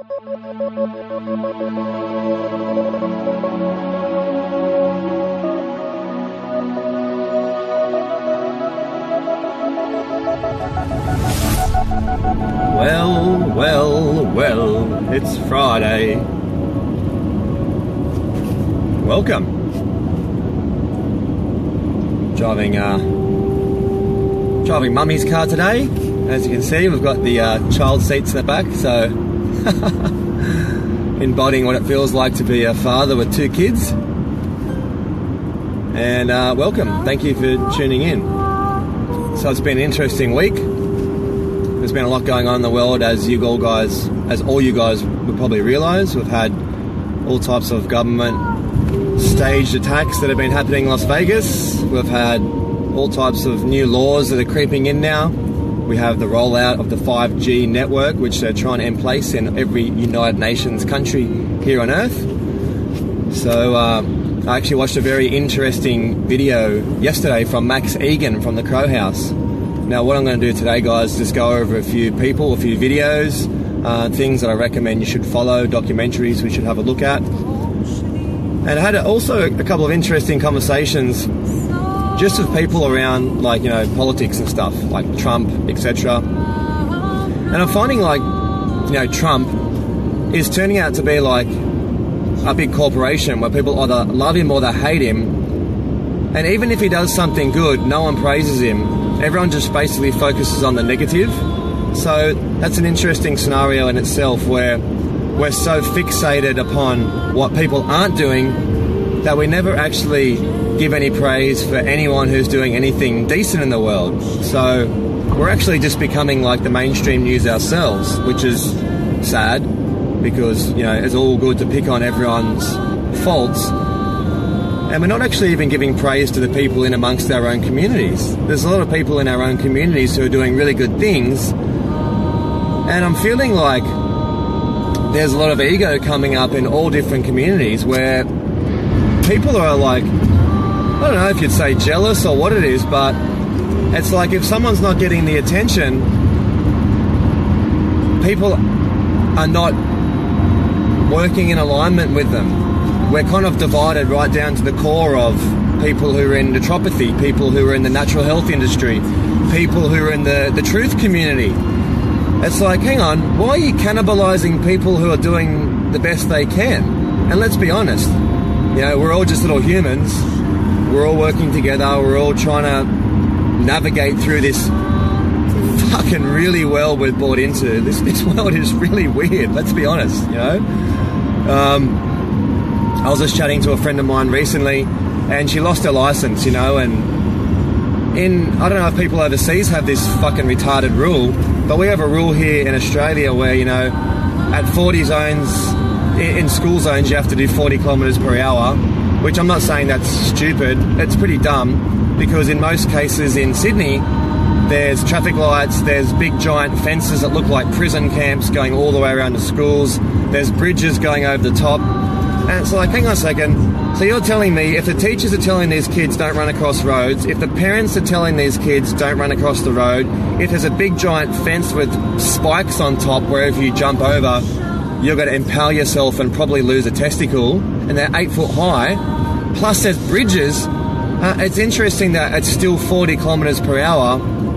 Well, it's Friday. Welcome. Driving mummy's car today. As you can see, we've got the child seats in the back, so embodying what it feels like to be a father with two kids. And welcome. Thank you for tuning in. So it's been an interesting week. There's been a lot going on in the world, as all you guys would probably realise. We've had all types of government staged attacks that have been happening in Las Vegas. We've had all types of new laws that are creeping in now. We have the rollout of the 5G network, which they're trying to in place in every United Nations country here on Earth. So I actually watched a very interesting video yesterday from Max Egan from the Crow House. Now what I'm going to do today, guys, is just go over a few people, a few videos, things that I recommend you should follow, documentaries we should have a look at. And I had also a couple of interesting conversations just with people around, like, you know, politics and stuff, like Trump, etc. And I'm finding, like, you know, Trump is turning out to be like a big corporation where people either love him or they hate him. And even if he does something good, no one praises him. Everyone just basically focuses on the negative. So that's an interesting scenario in itself, where we're so fixated upon what people aren't doing that we never actually give any praise for anyone who's doing anything decent in the world. So we're actually just becoming like the mainstream news ourselves, which is sad, because, you know, it's all good to pick on everyone's faults, and we're not actually even giving praise to the people in amongst our own communities. There's a lot of people in our own communities who are doing really good things, and I'm feeling like there's a lot of ego coming up in all different communities where people are like, I don't know if you'd say jealous or what it is, but it's like if someone's not getting the attention, people are not working in alignment with them. We're kind of divided right down to the core of people who are in naturopathy, people who are in the natural health industry, people who are in the truth community. It's like, hang on, why are you cannibalizing people who are doing the best they can? And let's be honest, you know, we're all just little humans. We're all working together. We're all trying to navigate through this fucking really world we've bought into. This world is really weird, let's be honest, you know. I was just chatting to a friend of mine recently, and she lost her license, you know, and I don't know if people overseas have this fucking retarded rule, but we have a rule here in Australia where, you know, at 40 zones, in school zones, you have to do 40 kilometres per hour, which I'm not saying that's stupid. It's pretty dumb, because in most cases in Sydney, there's traffic lights, there's big giant fences that look like prison camps going all the way around the schools, there's bridges going over the top, and it's like, hang on a second, so you're telling me if the teachers are telling these kids don't run across roads, if the parents are telling these kids don't run across the road, if there's a big giant fence with spikes on top where if you jump over, you're going to impale yourself and probably lose a testicle, and they're 8 foot high, plus there's bridges, it's interesting that it's still 40 kilometres per hour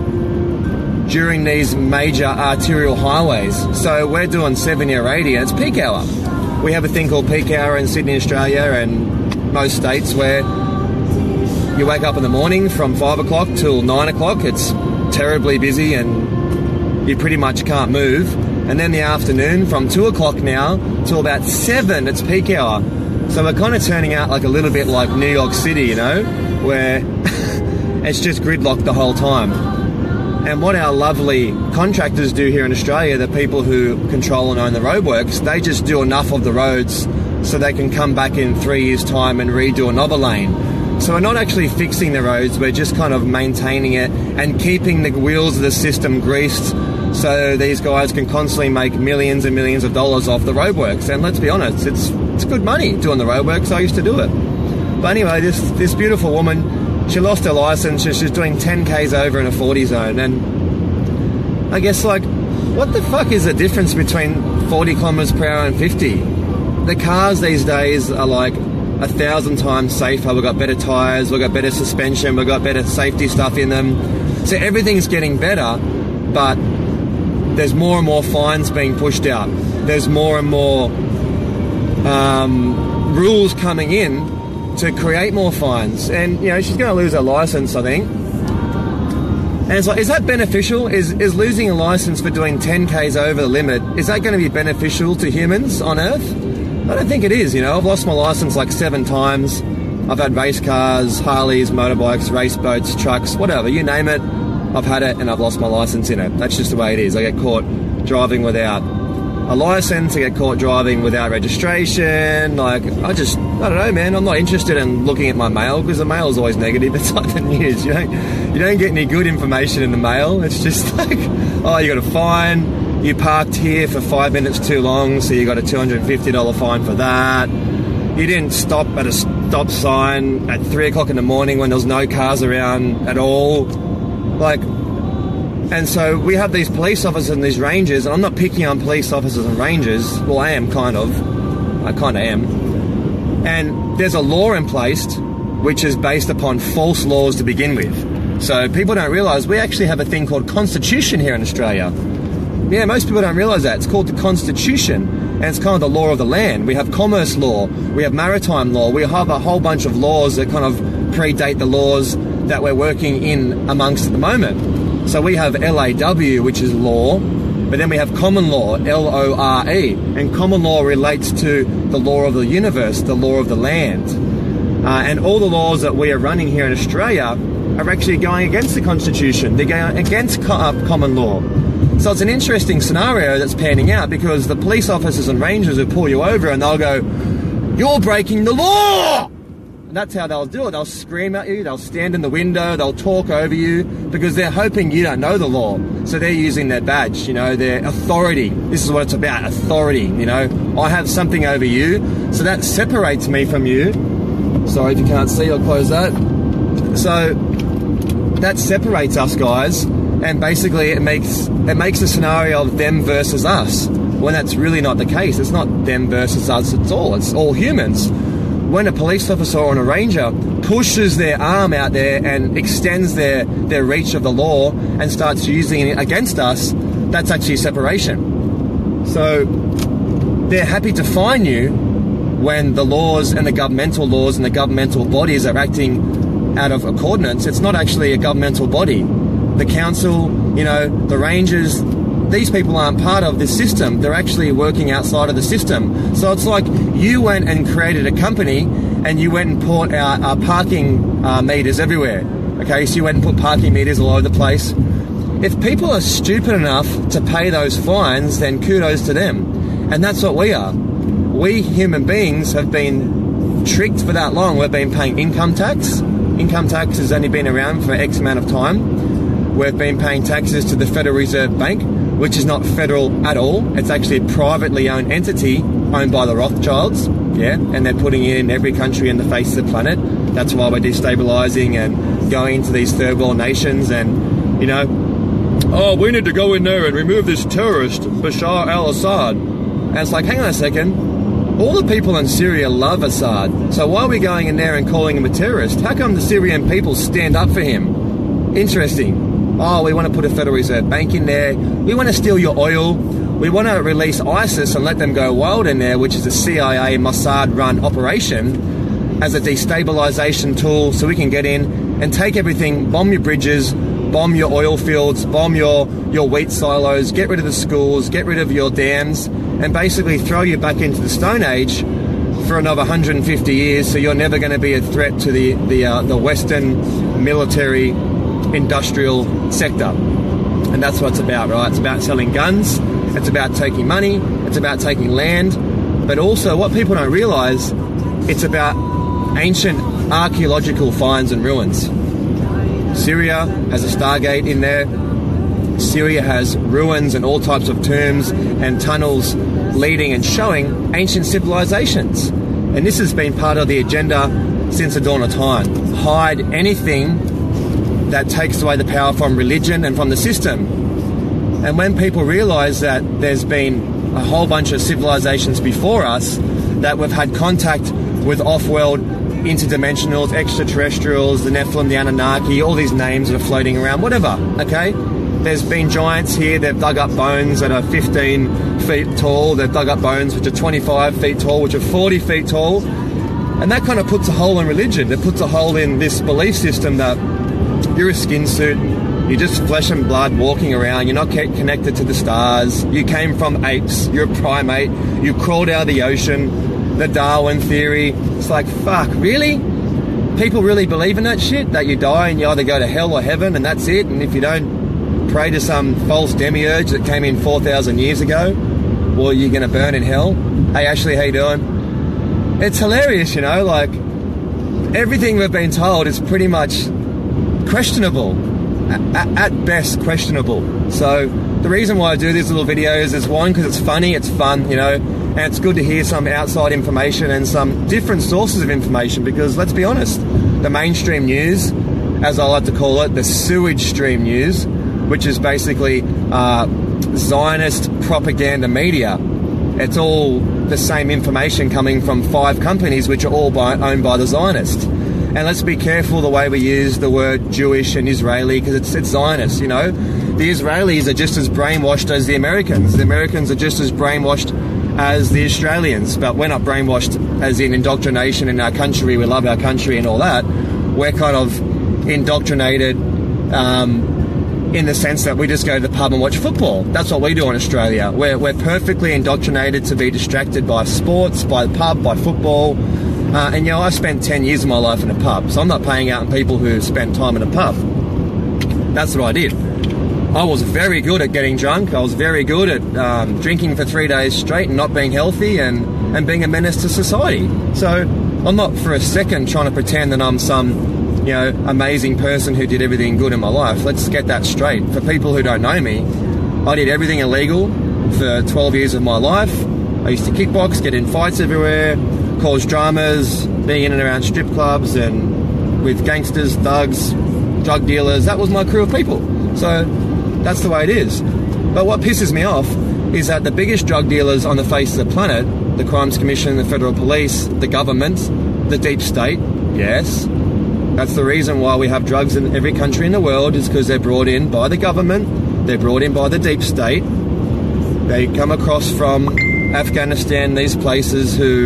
during these major arterial highways. So we're doing 70 or 80 and it's peak hour. We have a thing called peak hour in Sydney, Australia, and most states, where you wake up in the morning from 5 o'clock till 9 o'clock, it's terribly busy and you pretty much can't move. And then the afternoon from 2 o'clock now till about 7, it's peak hour. So we're kind of turning out like a little bit like New York City, you know, where it's just gridlocked the whole time. And what our lovely contractors do here in Australia, the people who control and own the roadworks, they just do enough of the roads so they can come back in 3 years' time and redo another lane. So we're not actually fixing the roads, we're just kind of maintaining it and keeping the wheels of the system greased so these guys can constantly make millions and millions of dollars off the roadworks. And let's be honest, it's good money doing the roadworks. I used to do it. But anyway, this beautiful woman, she lost her license. She's doing 10 Ks over in a 40 zone. And I guess, like, what the fuck is the difference between 40 kilometers per hour and 50? The cars these days are like 1,000 times safer. We've got better tyres, we've got better suspension, we've got better safety stuff in them. So everything's getting better, but there's more and more fines being pushed out. There's more and more rules coming in to create more fines. And, you know, she's going to lose her license, I think. And it's like, is that beneficial? Is losing a license for doing 10 Ks over the limit, is that going to be beneficial to humans on Earth? I don't think it is, you know. I've lost my license like 7 times. I've had race cars, Harleys, motorbikes, race boats, trucks, whatever, you name it. I've had it and I've lost my license in it. That's just the way it is. I get caught driving without a license, I get caught driving without registration. Like, I don't know, man. I'm not interested in looking at my mail because the mail is always negative. It's like the news. You don't get any good information in the mail. It's just like, oh, you got a fine. You parked here for 5 minutes too long, so you got a $250 fine for that. You didn't stop at a stop sign at 3 o'clock in the morning when there was no cars around at all. Like, and so we have these police officers and these rangers, and I'm not picking on police officers and rangers. Well, I am kind of. I kind of am. And there's a law in place which is based upon false laws to begin with. So people don't realise we actually have a thing called Constitution here in Australia. Yeah, most people don't realise that. It's called the Constitution, and it's kind of the law of the land. We have commerce law, we have maritime law, we have a whole bunch of laws that kind of predate the laws that we're working in amongst at the moment. So we have LAW, which is law, but then we have common law, LORE, and common law relates to the law of the universe, the law of the land. And all the laws that we are running here in Australia are actually going against the Constitution. They're going against common law. So it's an interesting scenario that's panning out, because the police officers and rangers will pull you over and they'll go, "You're breaking the law!" And that's how they'll do it. They'll scream at you, they'll stand in the window, they'll talk over you, because they're hoping you don't know the law. So they're using their badge, you know, their authority. This is what it's about, authority, you know. I have something over you, so that separates me from you. Sorry if you can't see, I'll close that. So that separates us, guys. And basically it makes a scenario of them versus us, when that's really not the case. It's not them versus us at all. It's all humans. When a police officer or a ranger pushes their arm out there and extends their reach of the law and starts using it against us, that's actually separation. So they're happy to fine you when the laws and the governmental laws and the governmental bodies are acting out of accordance. It's not actually a governmental body. The council, you know, the rangers, these people aren't part of this system. They're actually working outside of the system. So it's like you went and created a company and you went and put our parking meters everywhere. Okay, so you went and put parking meters all over the place. If people are stupid enough to pay those fines, then kudos to them. And that's what we are. We human beings have been tricked for that long. We've been paying income tax. Income tax has only been around for X amount of time. We've been paying taxes to the Federal Reserve Bank, which is not federal at all. It's actually a privately owned entity owned by the Rothschilds, yeah, and they're putting it in every country in the face of the planet. That's why we're destabilising and going into these third world nations and, you know, oh, we need to go in there and remove this terrorist, Bashar al-Assad. And it's like, hang on a second. All the people in Syria love Assad. So why are we going in there and calling him a terrorist? How come the Syrian people stand up for him? Interesting. Oh, we want to put a Federal Reserve Bank in there. We want to steal your oil. We want to release ISIS and let them go wild in there, which is a CIA Mossad-run operation, as a destabilization tool, so we can get in and take everything, bomb your bridges, bomb your oil fields, bomb your wheat silos, get rid of the schools, get rid of your dams, and basically throw you back into the Stone Age for another 150 years, so you're never going to be a threat to the Western military industrial sector. And that's what it's about, right? It's about selling guns, it's about taking money, it's about taking land, but also what people don't realise, it's about ancient archaeological finds and ruins. Syria has a Stargate in there. Syria has ruins and all types of tombs and tunnels leading and showing ancient civilizations. And this has been part of the agenda since the dawn of time. Hide anything that takes away the power from religion and from the system. And when people realise that there's been a whole bunch of civilizations before us, that we've had contact with off-world interdimensionals, extraterrestrials, the Nephilim, the Anunnaki, all these names that are floating around, whatever, okay? There's been giants here, they've dug up bones that are 15 feet tall, they've dug up bones which are 25 feet tall, which are 40 feet tall, and that kind of puts a hole in religion. It puts a hole in this belief system that you're a skin suit, you're just flesh and blood walking around, you're not connected to the stars, you came from apes, you're a primate, you crawled out of the ocean, the Darwin theory. It's like, fuck, really? People really believe in that shit? That you die and you either go to hell or heaven and that's it? And if you don't pray to some false demiurge that came in 4,000 years ago, well, you're going to burn in hell? Hey, Ashley, how you doing? It's hilarious, you know, like, everything we've been told is pretty much questionable. At best, questionable. So the reason why I do these little videos is, one, because it's funny, it's fun, you know, and it's good to hear some outside information and some different sources of information, because let's be honest, the mainstream news, as I like to call it, the sewage stream news, which is basically Zionist propaganda media, it's all the same information coming from 5 companies which are all owned by the Zionists. And let's be careful the way we use the word Jewish and Israeli, because it's Zionist, you know. The Israelis are just as brainwashed as the Americans. The Americans are just as brainwashed as the Australians, but we're not brainwashed as in indoctrination in our country, we love our country and all that. We're kind of indoctrinated in the sense that we just go to the pub and watch football. That's what we do in Australia. We're perfectly indoctrinated to be distracted by sports, by the pub, by football. And, you know, I spent 10 years of my life in a pub, so I'm not paying out on people who spent time in a pub. That's what I did. I was very good at getting drunk. I was very good at drinking for 3 days straight and not being healthy and being a menace to society. So I'm not for a second trying to pretend that I'm some, you know, amazing person who did everything good in my life. Let's get that straight. For people who don't know me, I did everything illegal for 12 years of my life. I used to kickbox, get in fights everywhere, cause dramas, being in and around strip clubs and with gangsters, thugs, drug dealers. That was my crew of people. So that's the way it is. But what pisses me off is that the biggest drug dealers on the face of the planet, the Crimes Commission, the Federal Police, the government, the deep state, yes, that's the reason why we have drugs in every country in the world, is because they're brought in by the government, they're brought in by the deep state, they come across from Afghanistan, these places who,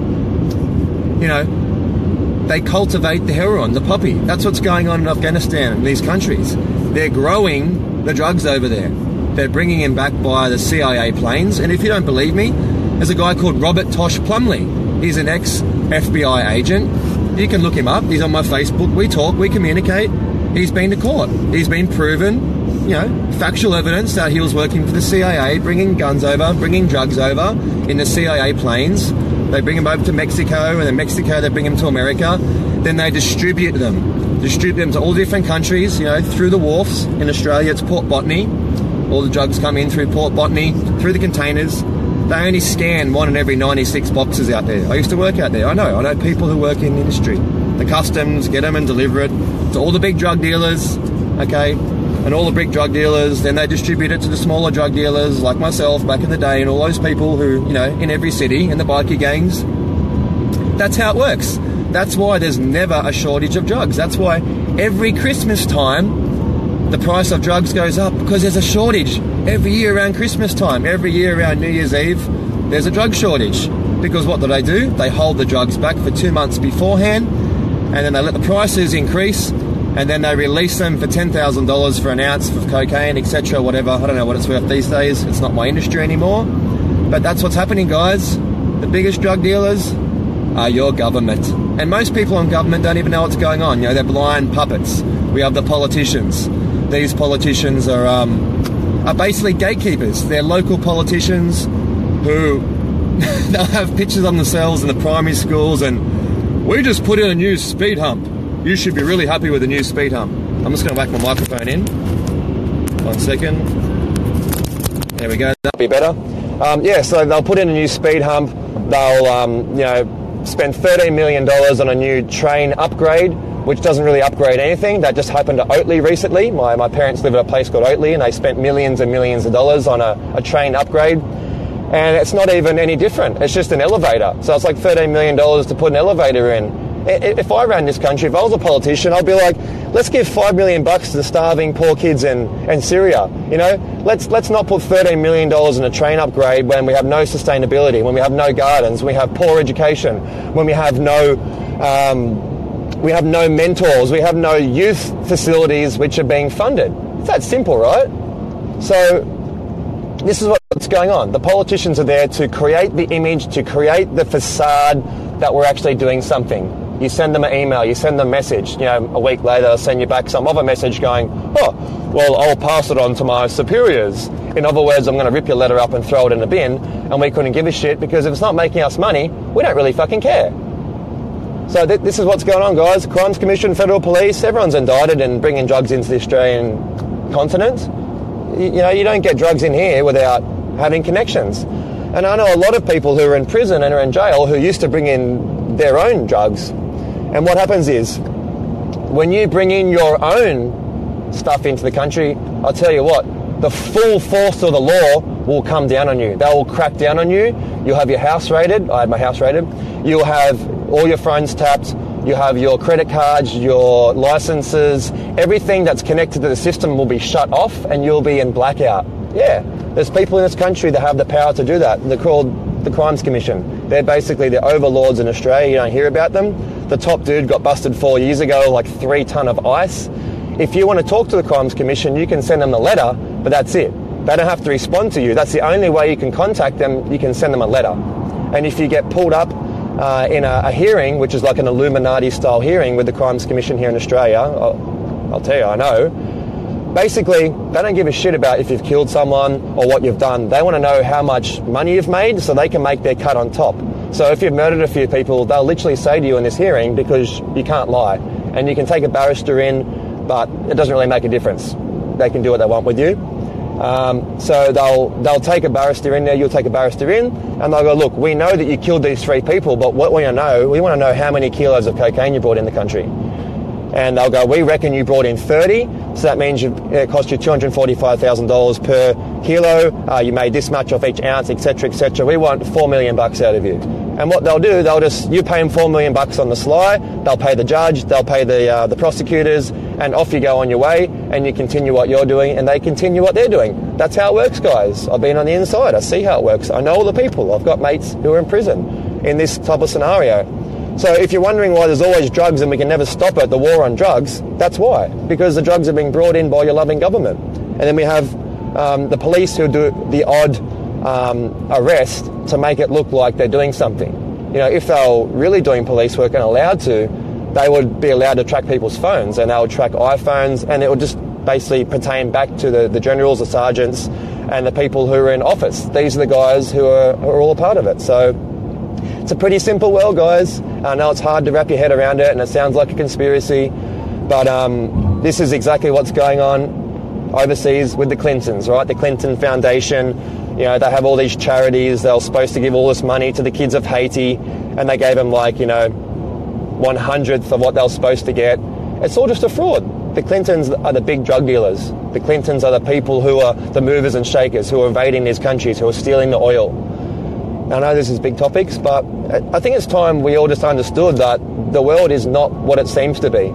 you know, they cultivate the heroin, the poppy. That's what's going on in Afghanistan, in these countries. They're growing the drugs over there. They're bringing them back by the CIA planes. And if you don't believe me, there's a guy called Robert Tosh Plumley. He's an ex-FBI agent. You can look him up. He's on my Facebook. We talk, we communicate. He's been to court. He's been proven, you know, factual evidence that he was working for the CIA, bringing guns over, bringing drugs over in the CIA planes. They bring them over to Mexico, and in Mexico they bring them to America. Then they distribute them to all different countries, you know, through the wharfs. In Australia, it's Port Botany. All the drugs come in through Port Botany, through the containers. They only scan 1 in every 96 boxes out there. I used to work out there. I know people who work in the industry. The customs get them and deliver it to all the big drug dealers, okay? And all the big drug dealers, then they distribute it to the smaller drug dealers like myself back in the day, and all those people who, you know, in every city, in the bikie gangs. That's how it works. That's why there's never a shortage of drugs. That's why every Christmas time, the price of drugs goes up, because there's a shortage. Every year around Christmas time, every year around New Year's Eve, there's a drug shortage. Because what do? They hold the drugs back for 2 months beforehand, and then they let the prices increase, and then they release them for $10,000 for an ounce of cocaine, etc., whatever. I don't know what it's worth these days. It's not my industry anymore. But that's what's happening, guys. The biggest drug dealers are your government. And most people in government don't even know what's going on. You know, they're blind puppets. We have the politicians. These politicians are basically gatekeepers. They're local politicians who they'll have pictures of themselves in the primary schools, and we just put in a new speed hump. You should be really happy with the new speed hump. I'm just going to whack my microphone in. 1 second. There we go. That'll be better. Yeah, so they'll put in a new speed hump. They'll, you know, spend $13 million on a new train upgrade which doesn't really upgrade anything. That just happened to Oatley recently. My parents live at a place called Oatley, and they spent millions and millions of dollars on a train upgrade. And it's not even any different. It's just an elevator. So it's like $13 million to put an elevator in. If I ran this country, if I was a politician, I'd be like, let's give $5 million to the starving poor kids in Syria. You know, let's not put $13 million in a train upgrade when we have no sustainability, when we have no gardens, when we have poor education, when we have no mentors, we have no youth facilities which are being funded. It's that simple, right? So this is what's going on. The politicians are there to create the image, to create the facade that we're actually doing something. You send them an email, you send them a message, you know, a week later they'll send you back some other message going, oh, well, I'll pass it on to my superiors. In other words, I'm going to rip your letter up and throw it in the bin, and we couldn't give a shit because if it's not making us money, we don't really fucking care. So this is what's going on, guys. Crimes Commission, Federal Police, everyone's indicted in bringing drugs into the Australian continent. You know, you don't get drugs in here without having connections. And I know a lot of people who are in prison and are in jail who used to bring in their own drugs. And what happens is, when you bring in your own stuff into the country, I'll tell you what, the full force of the law will come down on you. They will crack down on you. You'll have your house raided. I had my house raided. You'll have all your phones tapped. You have your credit cards, your licenses, everything that's connected to the system will be shut off and you'll be in blackout. Yeah, there's people in this country that have the power to do that. They're called the Crimes Commission. They're basically the overlords in Australia. You don't hear about them. The top dude got busted 4 years ago, like 3 ton of ice. If you want to talk to the Crimes Commission, you can send them a letter, but that's it. They don't have to respond to you. That's the only way you can contact them. You can send them a letter. And if you get pulled up in a hearing, which is like an Illuminati-style hearing with the Crimes Commission here in Australia, I'll tell you, I know, basically, they don't give a shit about if you've killed someone or what you've done. They want to know how much money you've made so they can make their cut on top. So if you've murdered a few people, they'll literally say to you in this hearing, because you can't lie, and you can take a barrister in, but it doesn't really make a difference. They can do what they want with you. So they'll take a barrister in there, you'll take a barrister in, and they'll go, look, we know that you killed these 3 people, but what we want to know how many kilos of cocaine you brought in the country. And they'll go, we reckon you brought in 30, so that means it cost you $245,000 per kilo, you made this much off each ounce, etc., etc. We want $4 million out of you. And what they'll do, you pay them $4 million on the sly, they'll pay the judge, they'll pay the prosecutors, and off you go on your way, and you continue what you're doing, and they continue what they're doing. That's how it works, guys. I've been on the inside, I see how it works. I know all the people. I've got mates who are in prison in this type of scenario. So if you're wondering why there's always drugs and we can never stop it, the war on drugs, that's why. Because the drugs are being brought in by your loving government. And then we have the police who do the odd arrest to make it look like they're doing something. You know, if they were really doing police work and allowed to, they would be allowed to track people's phones, and they would track iPhones, and it would just basically pertain back to the generals, the sergeants, and the people who are in office. These are the guys who are all a part of it. So it's a pretty simple world, guys. I know it's hard to wrap your head around it, and it sounds like a conspiracy, but this is exactly what's going on overseas with the Clintons, right? The Clinton Foundation, you know, they have all these charities. They were supposed to give all this money to the kids of Haiti, and they gave them, like, you know, 1/100th of what they were supposed to get. It's all just a fraud. The Clintons are the big drug dealers. The Clintons are the people who are the movers and shakers, who are invading these countries, who are stealing the oil. I know this is big topics, but I think it's time we all just understood that the world is not what it seems to be.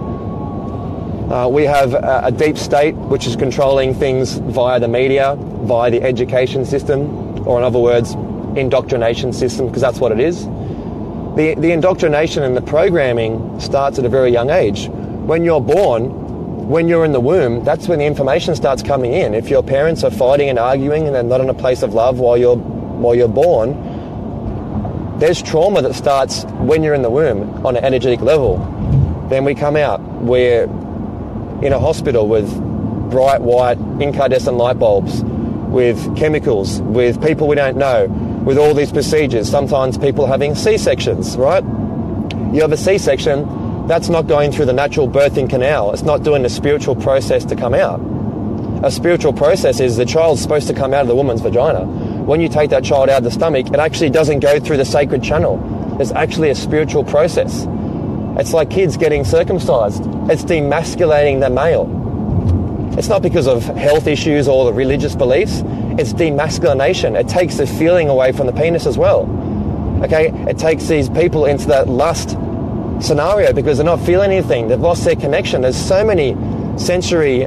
We have a deep state which is controlling things via the media, via the education system, or in other words, indoctrination system, because that's what it is. The indoctrination and the programming starts at a very young age. When you're born, when you're in the womb, that's when the information starts coming in. If your parents are fighting and arguing and they're not in a place of love while you're born, there's trauma that starts when you're in the womb on an energetic level. Then we come out, we're in a hospital with bright white incandescent light bulbs, with chemicals, with people we don't know, with all these procedures. Sometimes people having C-sections, right? You have a C-section, that's not going through the natural birthing canal. It's not doing the spiritual process to come out. A spiritual process is the child's supposed to come out of the woman's vagina. When you take that child out of the stomach, it actually doesn't go through the sacred channel. There's actually a spiritual process. It's like kids getting circumcised. It's demasculating the male. It's not because of health issues or the religious beliefs. It's demasculination. It takes the feeling away from the penis as well. Okay? It takes these people into that lust scenario because they're not feeling anything. They've lost their connection. There's so many sensory,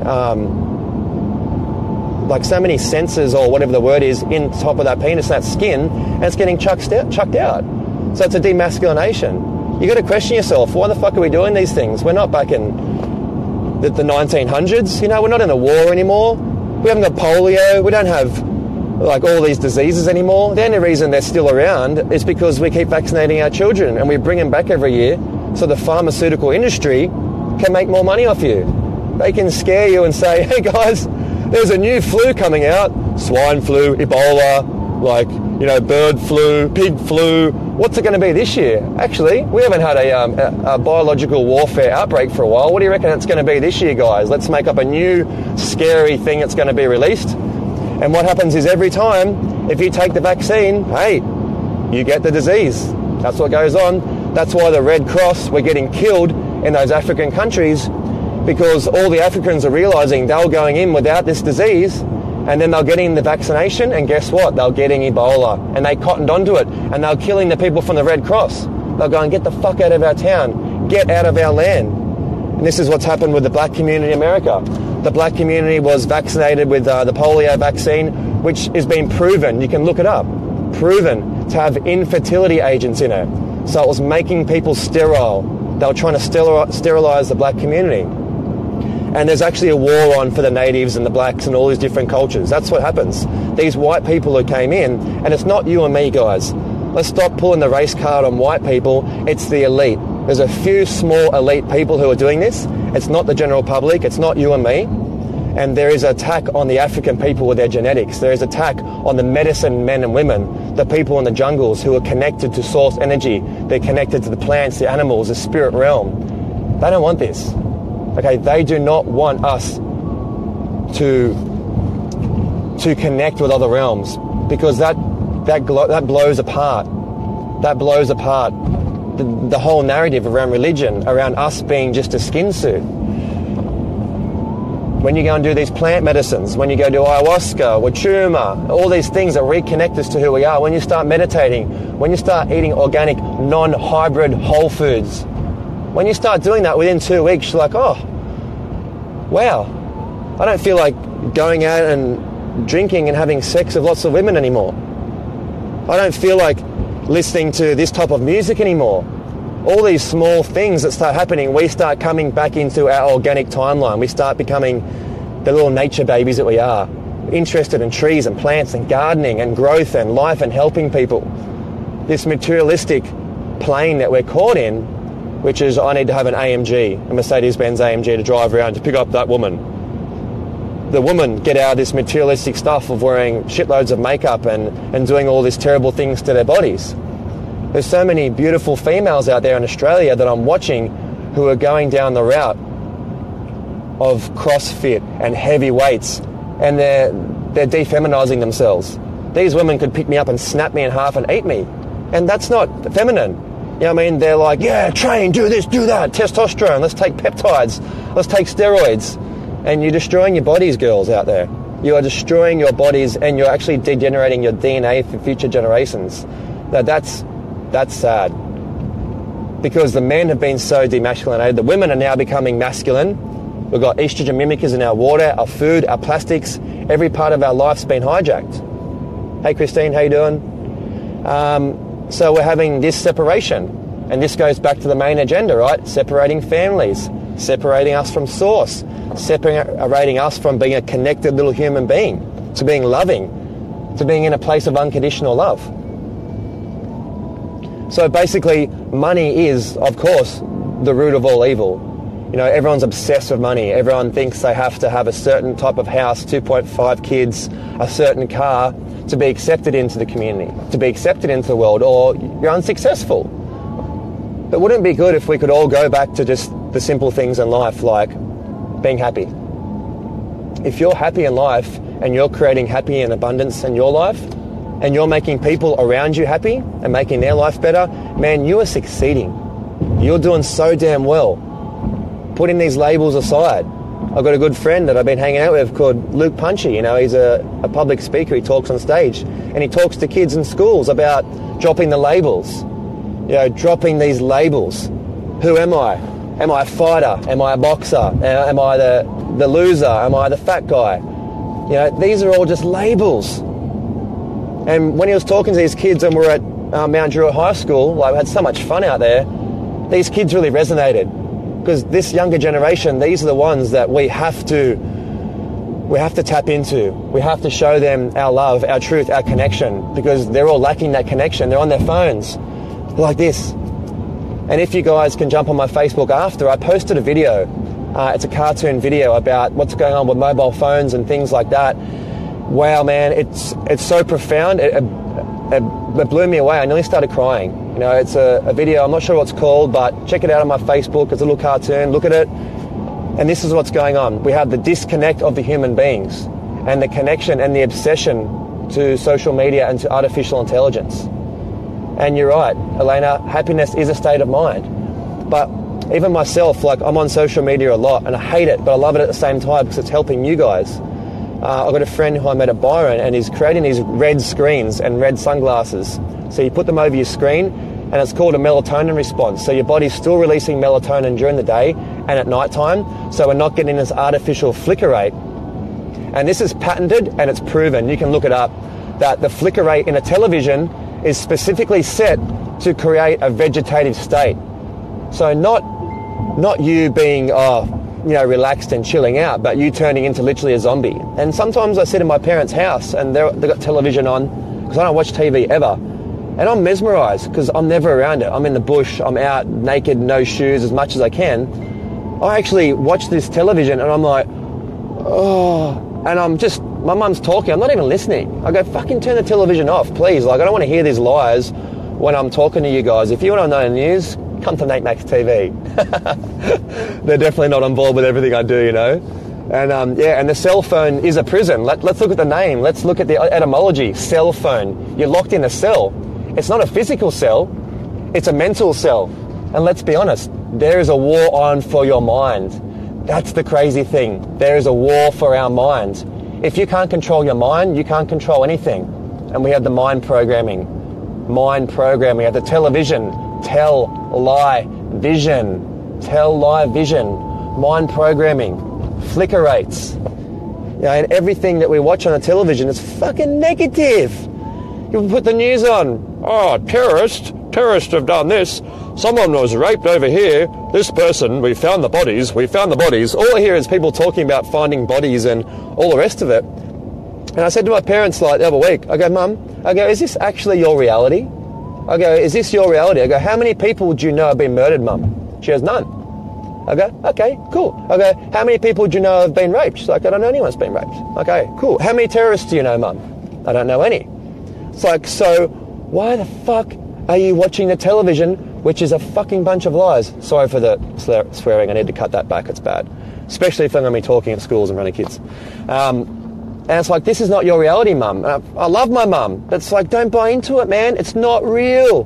so many sensors or whatever the word is in top of that penis, that skin, and it's getting chucked out. So it's a demasculination. You got to question yourself, why the fuck are we doing these things? We're not back in the 1900s, we're not in a war anymore. We haven't got polio. We don't have all these diseases anymore. The only reason they're still around is because we keep vaccinating our children and we bring them back every year so the pharmaceutical industry can make more money off you. They can scare you and say, hey guys, there's a new flu coming out, swine flu, Ebola, bird flu, pig flu. What's it going to be this year? Actually, we haven't had a biological warfare outbreak for a while. What do you reckon it's going to be this year, guys? Let's make up a new scary thing that's going to be released. And what happens is every time, if you take the vaccine, hey, you get the disease. That's what goes on. That's why the Red Cross were getting killed in those African countries, because all the Africans are realizing they were going in without this disease, and then they're getting the vaccination, and guess what? They're getting Ebola, and they cottoned onto it, and they're killing the people from the Red Cross. They're going, get the fuck out of our town, get out of our land. And this is what's happened with the black community in America. The black community was vaccinated with the polio vaccine, which has been proven, you can look it up, proven to have infertility agents in it. So it was making people sterile. They were trying to sterilize the black community. And there's actually a war on for the natives and the blacks and all these different cultures. That's what happens. These white people who came in, and it's not you and me, guys. Let's stop pulling the race card on white people. It's the elite. There's a few small elite people who are doing this. It's not the general public. It's not you and me. And there is an attack on the African people with their genetics. There is an attack on the medicine men and women, the people in the jungles who are connected to source energy. They're connected to the plants, the animals, the spirit realm. They don't want this. Okay, they do not want us to connect with other realms, because that blows apart. That blows apart the whole narrative around religion, around us being just a skin suit. When you go and do these plant medicines, when you go do ayahuasca, wachuma, all these things that reconnect us to who we are, when you start meditating, when you start eating organic, non-hybrid whole foods, when you start doing that within 2 weeks, you're like, oh, wow, I don't feel like going out and drinking and having sex with lots of women anymore. I don't feel like listening to this type of music anymore. All these small things that start happening, we start coming back into our organic timeline. We start becoming the little nature babies that we are, interested in trees and plants and gardening and growth and life and helping people. This materialistic plane that we're caught in, which is I need to have an AMG, a Mercedes-Benz AMG to drive around to pick up that woman. The women get out of this materialistic stuff of wearing shitloads of makeup and doing all these terrible things to their bodies. There's so many beautiful females out there in Australia that I'm watching who are going down the route of CrossFit and heavy weights, and they're defeminizing themselves. These women could pick me up and snap me in half and eat me, and that's not feminine. You know what I mean? They're like, yeah, train, do this, do that, testosterone, let's take peptides, let's take steroids. And you're destroying your bodies, girls out there. You are destroying your bodies, and you're actually degenerating your DNA for future generations. Now that's sad. Because the men have been so demasculinated. The women are now becoming masculine. We've got estrogen mimickers in our water, our food, our plastics. Every part of our life's been hijacked. Hey Christine, how you doing? So we're having this separation, and this goes back to the main agenda, right? Separating families, separating us from source, separating us from being a connected little human being, to being loving, to being in a place of unconditional love. So basically, money is, of course, the root of all evil. You know, everyone's obsessed with money. Everyone thinks they have to have a certain type of house, 2.5 kids, a certain car, to be accepted into the community, to be accepted into the world, or you're unsuccessful. But wouldn't it be good if we could all go back to just the simple things in life, like being happy? If you're happy in life, and you're creating happy and abundance in your life, and you're making people around you happy and making their life better, man, you are succeeding. You're doing so damn well. Putting these labels aside. I've got a good friend that I've been hanging out with called Luke Punchy. You know, he's a public speaker. He talks on stage, and he talks to kids in schools about dropping the labels. You know, dropping these labels. Who am I? Am I a fighter? Am I a boxer? Am I the loser? Am I the fat guy? You know, these are all just labels. And when he was talking to these kids, and we're at Mount Druitt High School, like, we had so much fun out there, these kids really resonated. Because this younger generation, these are the ones that we have to tap into. We have to show them our love, our truth, our connection, because they're all lacking that connection. They're on their phones like this. And if you guys can jump on my Facebook after, I posted a video. It's a cartoon video about what's going on with mobile phones and things like that. Wow, man, it's so profound. It blew me away. I nearly started crying. You know, it's a video, I'm not sure what it's called, but check it out on my Facebook. It's a little cartoon. Look at it. And this is what's going on. We have the disconnect of the human beings and the connection and the obsession to social media and to artificial intelligence. And you're right, Elena, happiness is a state of mind. But even myself, like, I'm on social media a lot and I hate it, but I love it at the same time because it's helping you guys. I've got a friend who I met at Byron, and he's creating these red screens and red sunglasses. So you put them over your screen, and it's called a melatonin response. So your body's still releasing melatonin during the day and at night time, so we're not getting this artificial flicker rate. And this is patented and it's proven, you can look it up, that the flicker rate in a television is specifically set to create a vegetative state. So not you being relaxed and chilling out, but you turning into literally a zombie. And sometimes I sit in my parents' house and they've got television on, because I don't watch TV ever, and I'm mesmerised because I'm never around it. I'm in the bush, I'm out naked, no shoes, as much as I can. I actually watch this television and I'm like, oh, and my mum's talking, I'm not even listening. I go, fucking turn the television off, please. Like, I don't want to hear these lies when I'm talking to you guys. If you want to know the news, come to Nate Max TV. They're definitely not on board with everything I do, you know. And and the cell phone is a prison. Let's look at the name. Let's look at the etymology. Cell phone. You're locked in a cell. It's not a physical cell. It's a mental cell. And let's be honest, there is a war on for your mind. That's the crazy thing. There is a war for our mind. If you can't control your mind, you can't control anything. And we have the mind programming. We have the television. Tell, lie, vision. Tell, lie, vision. Mind programming. Flicker rates. You know, and everything that we watch on the television is fucking negative. You put the news on. Oh, terrorists have done this. Someone was raped over here. This person, we found the bodies. All I hear is people talking about finding bodies and all the rest of it. And I said to my parents, like, the other week, I go, Mum, is this actually your reality? I go, is this your reality? I go, how many people do you know have been murdered, Mum? She goes, none. I go, okay, cool. I go, how many people do you know have been raped? She's like, I don't know anyone's been raped. Okay, cool. How many terrorists do you know, Mum? I don't know any. It's like, so why the fuck are you watching the television, which is a fucking bunch of lies? Sorry for the swearing. I need to cut that back. It's bad. Especially if I'm going to be talking at schools in front of kids. And it's like, this is not your reality, Mum. I love my mum. But it's like, don't buy into it, man. It's not real.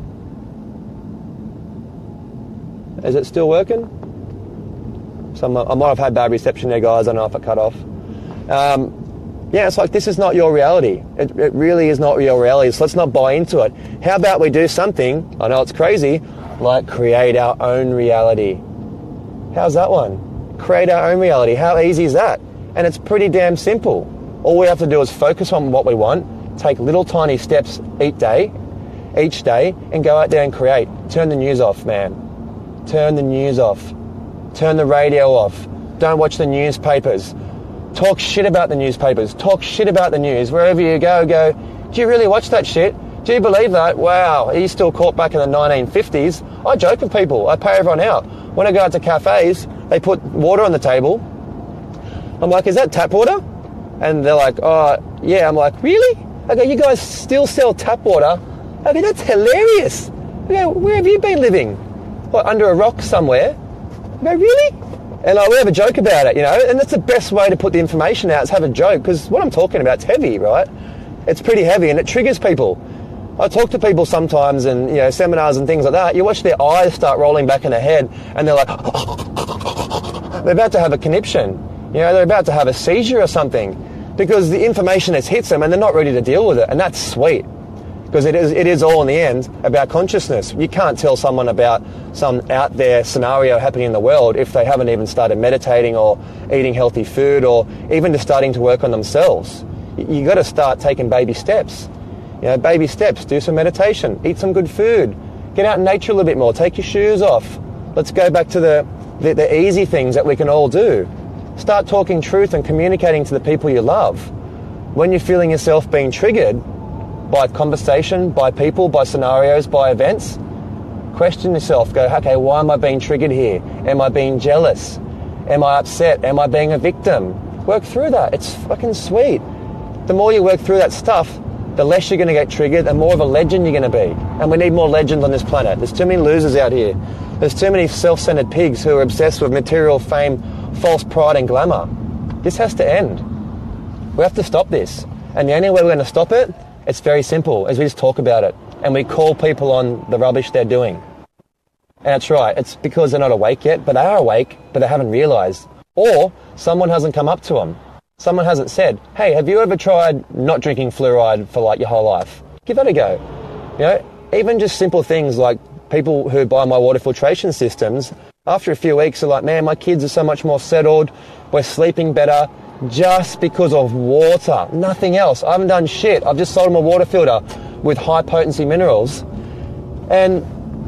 Is it still working? I might have had bad reception there, guys. I don't know if it cut off. It's like, this is not your reality. It really is not your reality. So let's not buy into it. How about we do something, I know it's crazy, like create our own reality. How's that one? Create our own reality. How easy is that? And it's pretty damn simple. All we have to do is focus on what we want, take little tiny steps each day, and go out there and create. Turn the news off, man. Turn the news off. Turn the radio off. Don't watch the newspapers. Talk shit about the newspapers. Talk shit about the news. Wherever you go, do you really watch that shit? Do you believe that? Wow, are you still caught back in the 1950s? I joke with people. I pay everyone out. When I go out to cafes, they put water on the table. I'm like, is that tap water? And they're like, oh, yeah. I'm like, really? I go, you guys still sell tap water? I go, that's hilarious. I go, where have you been living? What, under a rock somewhere? I go, really? And we have a joke about it, you know, and that's the best way to put the information out, is have a joke, because what I'm talking about is heavy, right? It's pretty heavy and it triggers people. I talk to people sometimes in seminars and things like that. You watch their eyes start rolling back in their head, and they're like, they're about to have a conniption. They're about to have a seizure or something, because the information has hit them and they're not ready to deal with it. And that's sweet, because it is all in the end about consciousness. You can't tell someone about some out there scenario happening in the world if they haven't even started meditating or eating healthy food or even just starting to work on themselves. You got to start taking baby steps. Baby steps. Do some meditation. Eat some good food. Get out in nature a little bit more. Take your shoes off. Let's go back to the easy things that we can all do. Start talking truth and communicating to the people you love. When you're feeling yourself being triggered by conversation, by people, by scenarios, by events, question yourself. Go, okay, why am I being triggered here? Am I being jealous? Am I upset? Am I being a victim? Work through that. It's fucking sweet. The more you work through that stuff, the less you're going to get triggered, the more of a legend you're going to be. And we need more legends on this planet. There's too many losers out here. There's too many self-centered pigs who are obsessed with material, fame, false pride and glamour. This has to end. We have to stop this. And the only way we're going to stop it, it's very simple, is we just talk about it. And we call people on the rubbish they're doing. And that's right. It's because they're not awake yet, but they are awake, but they haven't realised. Or someone hasn't come up to them. Someone hasn't said, hey, have you ever tried not drinking fluoride for your whole life? Give that a go. Even just simple things like people who buy my water filtration systems, after a few weeks are like, man, my kids are so much more settled. We're sleeping better just because of water. Nothing else. I haven't done shit. I've just sold them a water filter with high potency minerals. And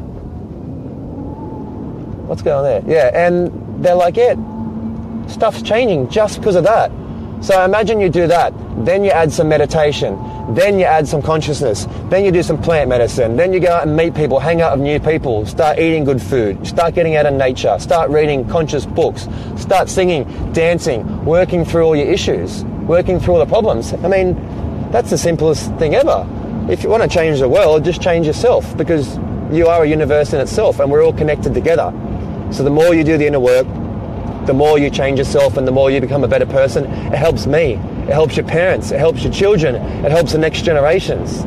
what's going on there? Yeah, and they're like, yeah, stuff's changing just because of that. So imagine you do that, then you add some meditation, then you add some consciousness, then you do some plant medicine, then you go out and meet people, hang out with new people, start eating good food, start getting out in nature, start reading conscious books, start singing, dancing, working through all your issues, working through all the problems. I mean, that's the simplest thing ever. If you want to change the world, just change yourself, because you are a universe in itself and we're all connected together. So the more you do the inner work, the more you change yourself and the more you become a better person. It helps me. It helps your parents. It helps your children. It helps the next generations.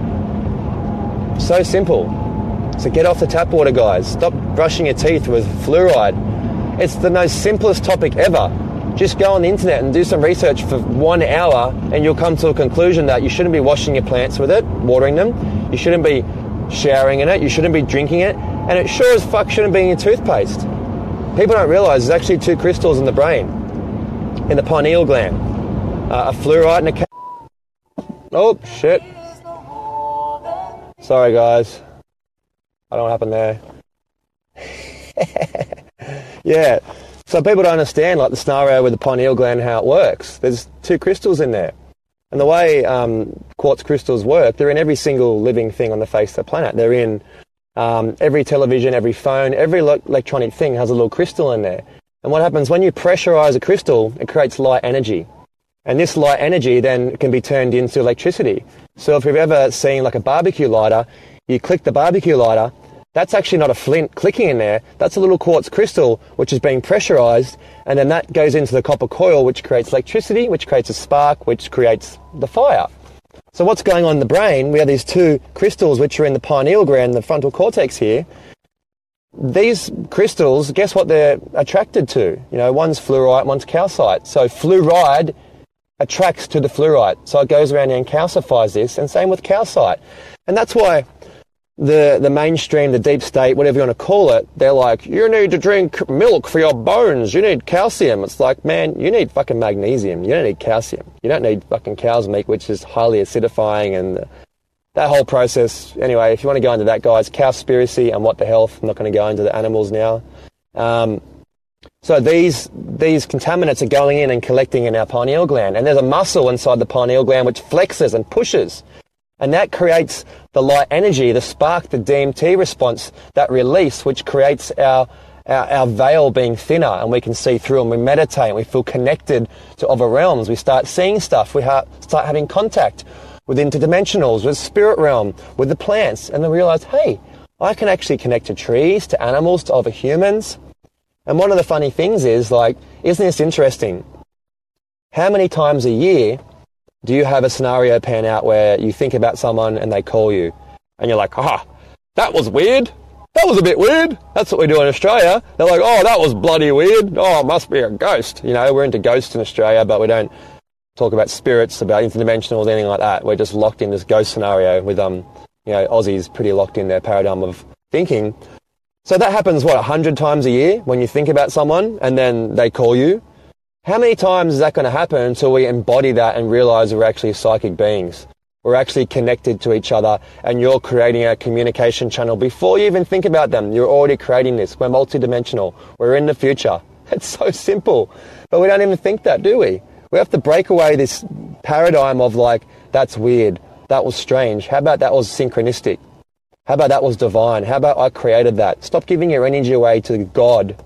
So simple. So get off the tap water, guys. Stop brushing your teeth with fluoride. It's the most simplest topic ever. Just go on the internet and do some research for 1 hour and you'll come to a conclusion that you shouldn't be washing your plants with it, watering them. You shouldn't be showering in it. You shouldn't be drinking it. And it sure as fuck shouldn't be in your toothpaste. People don't realise there's actually 2 crystals in the brain, in the pineal gland. A fluoride and a... Oh, shit. Sorry, guys. I don't know what happened there. Yeah. So people don't understand the scenario with the pineal gland, how it works. There's 2 crystals in there. And the way quartz crystals work, they're in every single living thing on the face of the planet. They're in... every television, every phone, every electronic thing has a little crystal in there. And what happens when you pressurize a crystal, it creates light energy. And this light energy then can be turned into electricity. So if you've ever seen a barbecue lighter, you click the barbecue lighter, that's actually not a flint clicking in there. That's a little quartz crystal which is being pressurized, and then that goes into the copper coil, which creates electricity, which creates a spark, which creates the fire. So what's going on in the brain? We have these 2 crystals which are in the pineal gland, the frontal cortex here. These crystals, guess what they're attracted to? One's fluorite, one's calcite. So fluoride attracts to the fluorite. So it goes around and calcifies this, and same with calcite. And that's why the mainstream, the deep state, whatever you want to call it, they're like, you need to drink milk for your bones, you need calcium. It's like, man, you need fucking magnesium, you don't need calcium. You don't need fucking cow's meat, which is highly acidifying, and that whole process. Anyway, if you want to go into that, guys, Cowspiracy and What the Health. I'm not going to go into the animals now. So these contaminants are going in and collecting in our pineal gland, and there's a muscle inside the pineal gland which flexes and pushes. And that creates the light energy, the spark, the DMT response, that release, which creates our veil being thinner, and we can see through, and we meditate, and we feel connected to other realms. We start seeing stuff. We start having contact with interdimensionals, with spirit realm, with the plants, and then we realize, hey, I can actually connect to trees, to animals, to other humans. And one of the funny things is, isn't this interesting? How many times a year do you have a scenario pan out where you think about someone and they call you? And you're like, that was weird. That was a bit weird. That's what we do in Australia. They're like, oh, that was bloody weird. Oh, it must be a ghost. You know, we're into ghosts in Australia, but we don't talk about spirits, about interdimensionals, anything like that. We're just locked in this ghost scenario with, Aussies pretty locked in their paradigm of thinking. So that happens, 100 times a year when you think about someone and then they call you? How many times is that going to happen until we embody that and realize we're actually psychic beings? We're actually connected to each other and you're creating a communication channel before you even think about them. You're already creating this. We're multidimensional. We're in the future. It's so simple. But we don't even think that, do we? We have to break away this paradigm of like, that's weird. That was strange. How about that was synchronistic? How about that was divine? How about I created that? Stop giving your energy away to God.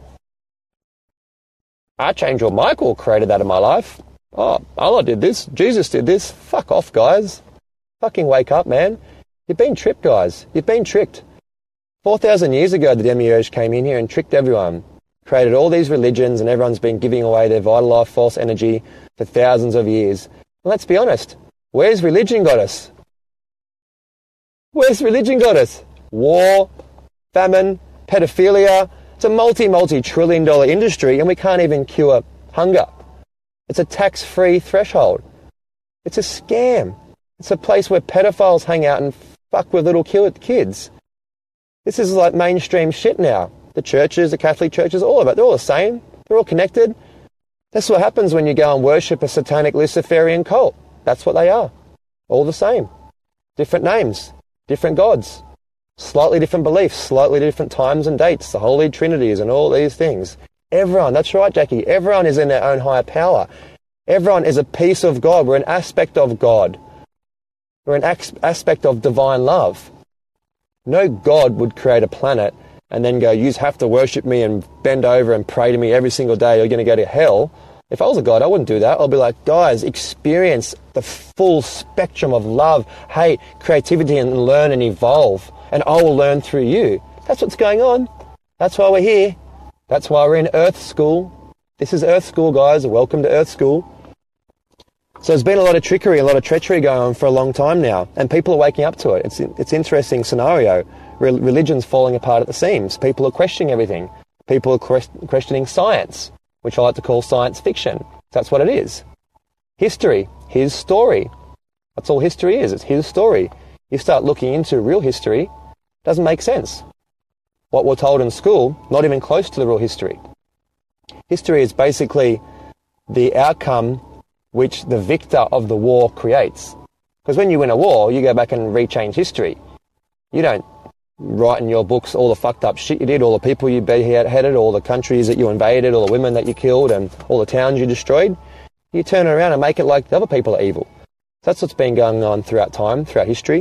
Archangel Michael created that in my life. Oh, Allah did this. Jesus did this. Fuck off, guys. Fucking wake up, man. You've been tricked, guys. You've been tricked. 4,000 years ago, the Demiurge came in here and tricked everyone. Created all these religions and everyone's been giving away their vital life false energy for thousands of years. And let's be honest. Where's religion got us? Where's religion got us? War, famine, pedophilia. It's a multi-trillion-dollar industry and we can't even cure hunger. It's a tax-free threshold. It's a scam. It's a place where pedophiles hang out and fuck with little kids. This is like mainstream shit now. The churches, the Catholic churches, all of it, they're all the same. They're all connected. That's what happens when you go and worship a satanic Luciferian cult. That's what they are. All the same. Different names, different gods, slightly different beliefs, slightly different times and dates, the Holy Trinities and all these things. Everyone, that's right, Jackie, everyone is in their own higher power. Everyone is a piece of God. We're an aspect of God. We're an aspect of divine love. No God would create a planet and then go, you have to worship me and bend over and pray to me every single day, you're going to go to hell. If I was a God, I wouldn't do that. I'll be like, guys, experience the full spectrum of love, hate, creativity, and learn and evolve. And I will learn through you. That's what's going on. That's why we're here. That's why we're in Earth School. This is Earth School, guys. Welcome to Earth School. So there's been a lot of trickery, a lot of treachery going on for a long time now, and people are waking up to it. It's an interesting scenario. Religion's falling apart at the seams. People are questioning everything. People are questioning science, which I like to call science fiction. That's what it is. History, his story. That's all history is. It's his story. You start looking into real history, it doesn't make sense. What we're told in school, not even close to the real history. History is basically the outcome which the victor of the war creates. Because when you win a war, you go back and rechange history. You don't write in your books all the fucked up shit you did, all the people you beheaded, all the countries that you invaded, all the women that you killed, and all the towns you destroyed. You turn it around and make it like the other people are evil. That's what's been going on throughout time, throughout history.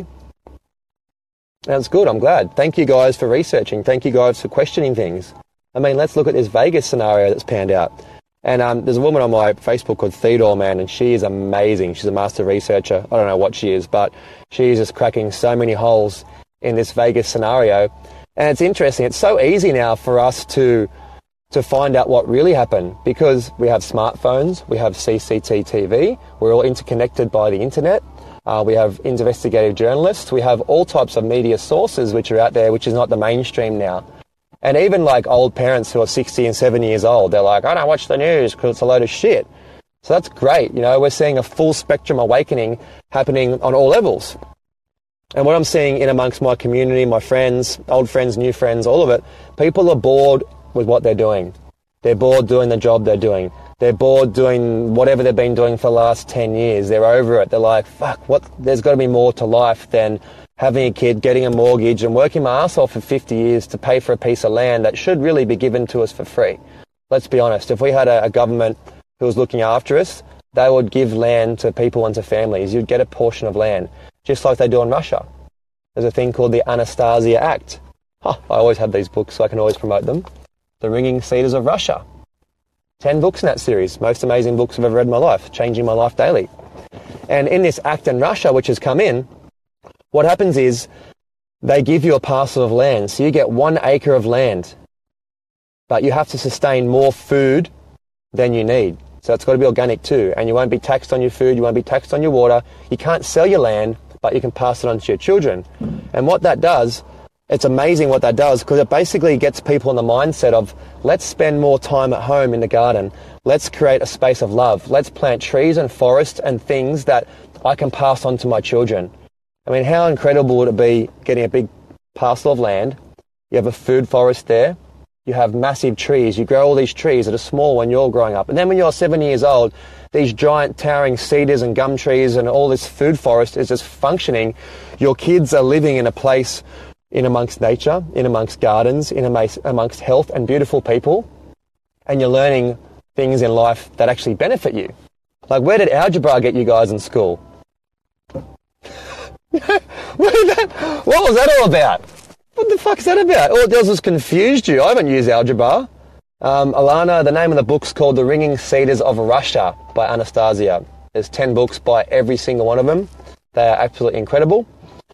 And it's good, I'm glad. Thank you guys for researching. Thank you guys for questioning things. I mean, let's look at this Vegas scenario that's panned out. And there's a woman on my Facebook called Theodore, man, and she is amazing. She's a master researcher. I don't know what she is, but she's just cracking so many holes in this Vegas scenario. And it's interesting. It's so easy now for us to find out what really happened because we have smartphones, we have CCTV, we're all interconnected by the internet. We have investigative journalists. We have all types of media sources which are out there, which is not the mainstream now. And even like old parents who are 60 and 70 years old, they're like, I don't watch the news because it's a load of shit. So that's great. You know, we're seeing a full spectrum awakening happening on all levels. And what I'm seeing in amongst my community, my friends, old friends, new friends, all of it, people are bored with what they're doing. They're bored doing the job they're doing. They're bored doing whatever they've been doing for the last 10 years. They're over it. They're like, fuck, there's got to be more to life than having a kid, getting a mortgage and working my ass off for 50 years to pay for a piece of land that should really be given to us for free. Let's be honest. If we had a government who was looking after us, they would give land to people and to families. You'd get a portion of land, just like they do in Russia. There's a thing called the Anastasia Act. I always have these books so I can always promote them. The Ringing Cedars of Russia. 10 books in that series. Most amazing books I've ever read in my life. Changing my life daily. And in this act in Russia, which has come in, what happens is they give you a parcel of land. So you get 1 acre of land. But you have to sustain more food than you need. So it's got to be organic too. And you won't be taxed on your food. You won't be taxed on your water. You can't sell your land but you can pass it on to your children. And what that does, it's amazing what that does, because it basically gets people in the mindset of, let's spend more time at home in the garden. Let's create a space of love. Let's plant trees and forests and things that I can pass on to my children. I mean, how incredible would it be getting a big parcel of land? You have a food forest there. You have massive trees. You grow all these trees that are small when you're growing up. And then when you're 7 years old, these giant towering cedars and gum trees and all this food forest is just functioning. Your kids are living in a place in amongst nature, in amongst gardens, in amongst health and beautiful people. And you're learning things in life that actually benefit you. Like, where did algebra get you guys in school? What was that all about? What the fuck is that about? All it does is confused you. I haven't used algebra. Alana, the name of the book's called The Ringing Cedars of Russia by Anastasia. There's 10 books by every single one of them. They are absolutely incredible.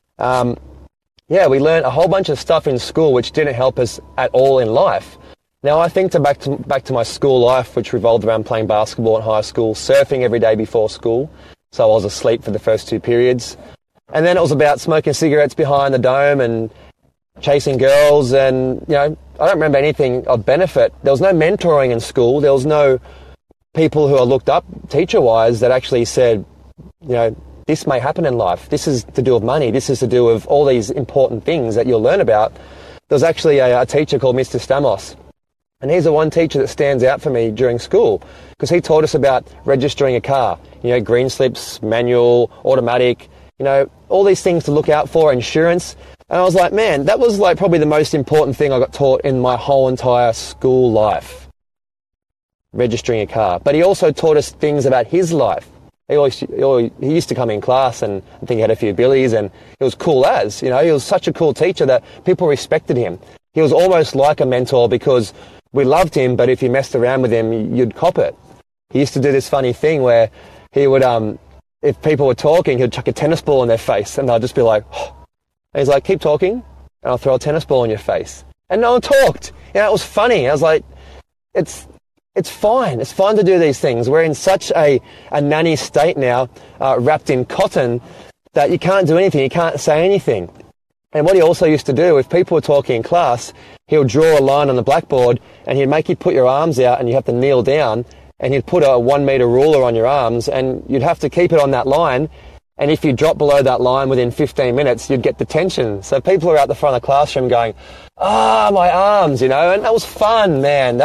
Yeah, we learned a whole bunch of stuff in school which didn't help us at all in life. Now, I think back to my school life, which revolved around playing basketball in high school, surfing every day before school, so I was asleep for the first 2 periods. And then it was about smoking cigarettes behind the dome and chasing girls, and, you know, I don't remember anything of benefit. There was no mentoring in school. There was no people who I looked up teacher-wise that actually said, you know, this may happen in life. This is to do with money. This is to do with all these important things that you'll learn about. There was actually a teacher called Mr. Stamos, and he's the one teacher that stands out for me during school, because he taught us about registering a car, you know, green slips, manual, automatic, you know, all these things to look out for, insurance. And I was like, man, that was like probably the most important thing I got taught in my whole entire school life, registering a car. But he also taught us things about his life. He used to come in class, and I think he had a few billies, and he was cool as, you know, he was such a cool teacher that people respected him. He was almost like a mentor, because we loved him, but if you messed around with him, you'd cop it. He used to do this funny thing where he would, if people were talking, he'd chuck a tennis ball in their face, and they'd just be like, oh. And he's like, keep talking, and I'll throw a tennis ball in your face. And no one talked. You know, it was funny. I was like, it's fine. It's fine to do these things. We're in such a nanny state now, wrapped in cotton, that you can't do anything. You can't say anything. And what he also used to do, if people were talking in class, he'll draw a line on the blackboard, and he'd make you put your arms out, and you have to kneel down, and he'd put a 1 meter ruler on your arms, and you'd have to keep it on that line. And if you drop below that line within 15 minutes, you'd get detention. So people are out the front of the classroom going, my arms, you know, and that was fun, man.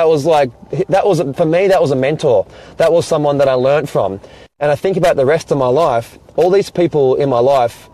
For me, that was a mentor. That was someone that I learnt from. And I think about the rest of my life, all these people in my life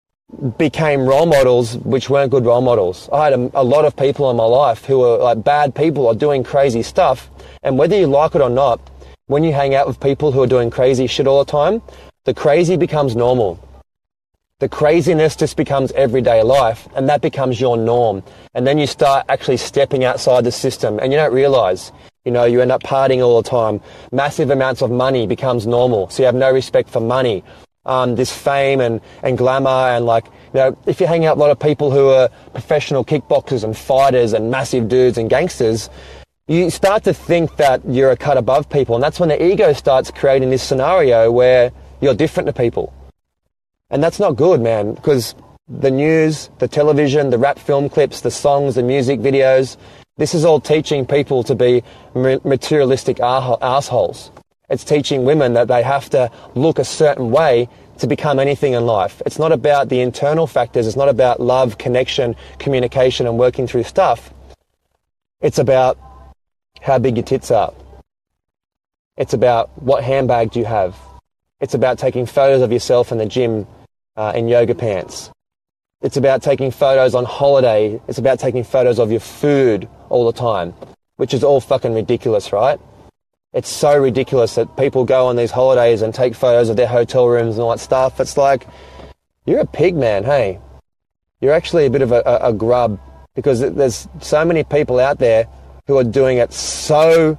became role models which weren't good role models. I had a lot of people in my life who were like bad people or doing crazy stuff. And whether you like it or not, when you hang out with people who are doing crazy shit all the time, the crazy becomes normal. The craziness just becomes everyday life, and that becomes your norm. And then you start actually stepping outside the system, and you don't realize, you know, you end up partying all the time. Massive amounts of money becomes normal, so you have no respect for money. This fame and glamour, and like, you know, if you hang out with a lot of people who are professional kickboxers and fighters and massive dudes and gangsters, you start to think that you're a cut above people, and that's when the ego starts creating this scenario where you're different to people. And that's not good, man, because the news, the television, the rap film clips, the songs, the music videos, this is all teaching people to be materialistic assholes. It's teaching women that they have to look a certain way to become anything in life. It's not about the internal factors. It's not about love, connection, communication, and working through stuff. It's about how big your tits are. It's about what handbag do you have. It's about taking photos of yourself in the gym in yoga pants. It's about taking photos on holiday. It's about taking photos of your food all the time, which is all fucking ridiculous, right? It's so ridiculous that people go on these holidays and take photos of their hotel rooms and all that stuff. It's like, you're a pig, man, hey? You're actually a bit of a grub, because there's so many people out there who are doing it so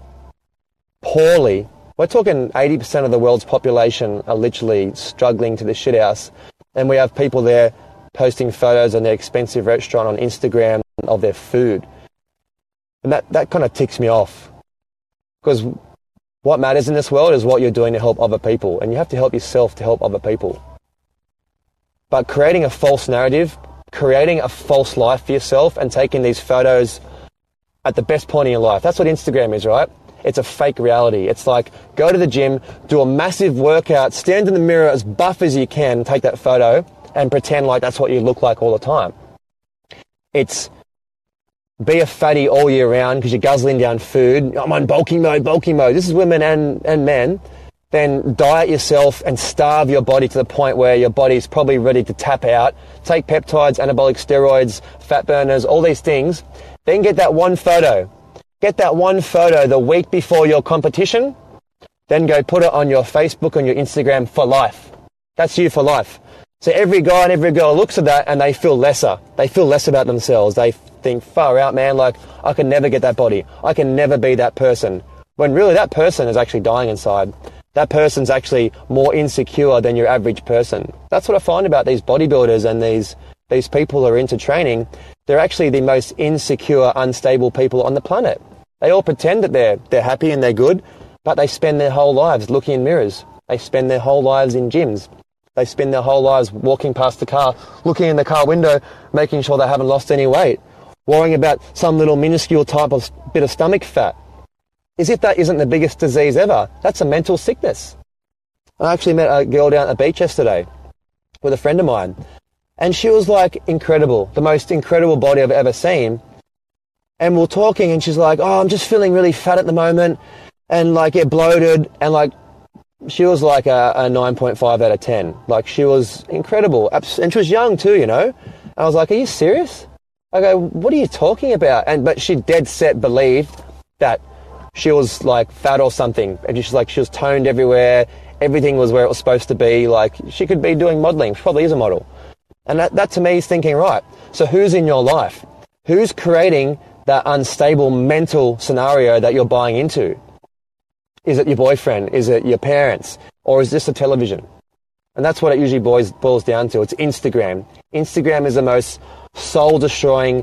poorly. We're talking 80% of the world's population are literally struggling to the shithouse. And we have people there posting photos of their expensive restaurant on Instagram of their food. And that kind of ticks me off. Because what matters in this world is what you're doing to help other people. And you have to help yourself to help other people. but creating a false narrative, creating a false life for yourself and taking these photos at the best point in your life. That's what Instagram is, right? It's a fake reality. It's like, go to the gym, do a massive workout, stand in the mirror as buff as you can, take that photo and pretend like that's what you look like all the time. It's be a fatty all year round because you're guzzling down food. I'm on bulking mode. This is women and men. Then diet yourself and starve your body to the point where your body's probably ready to tap out. Take peptides, anabolic steroids, fat burners, all these things. Then get that one photo. Get that one photo the week before your competition. Then go put it on your Facebook, on your Instagram for life. That's you for life. So every guy and every girl looks at that and they feel lesser. They feel less about themselves. They think, far out, man, like, I can never get that body. I can never be that person. When really that person is actually dying inside. That person's actually more insecure than your average person. That's what I find about these bodybuilders and these people who are into training. They're actually the most insecure, unstable people on the planet. They all pretend that they're happy and they're good, but they spend their whole lives looking in mirrors. They spend their whole lives in gyms. They spend their whole lives walking past the car, looking in the car window, making sure they haven't lost any weight, worrying about some little minuscule type of bit of stomach fat. As if that isn't the biggest disease ever. That's a mental sickness. I actually met a girl down at the beach yesterday with a friend of mine, and she was like incredible, the most incredible body I've ever seen. And we're talking and she's like, oh, I'm just feeling really fat at the moment and like get bloated, and like she was like a 9.5 out of 10. Like she was incredible. And she was young too, you know. I was like, are you serious? I go, what are you talking about? But she dead set believed that she was like fat or something. And she's like, she was toned everywhere. Everything was where it was supposed to be. Like she could be doing modeling. She probably is a model. And that to me is thinking, right, so who's in your life? Who's creating that unstable mental scenario that you're buying into? Is it your boyfriend? Is it your parents? Or is this a television? And that's what it usually boils down to. It's Instagram. Instagram is the most soul-destroying,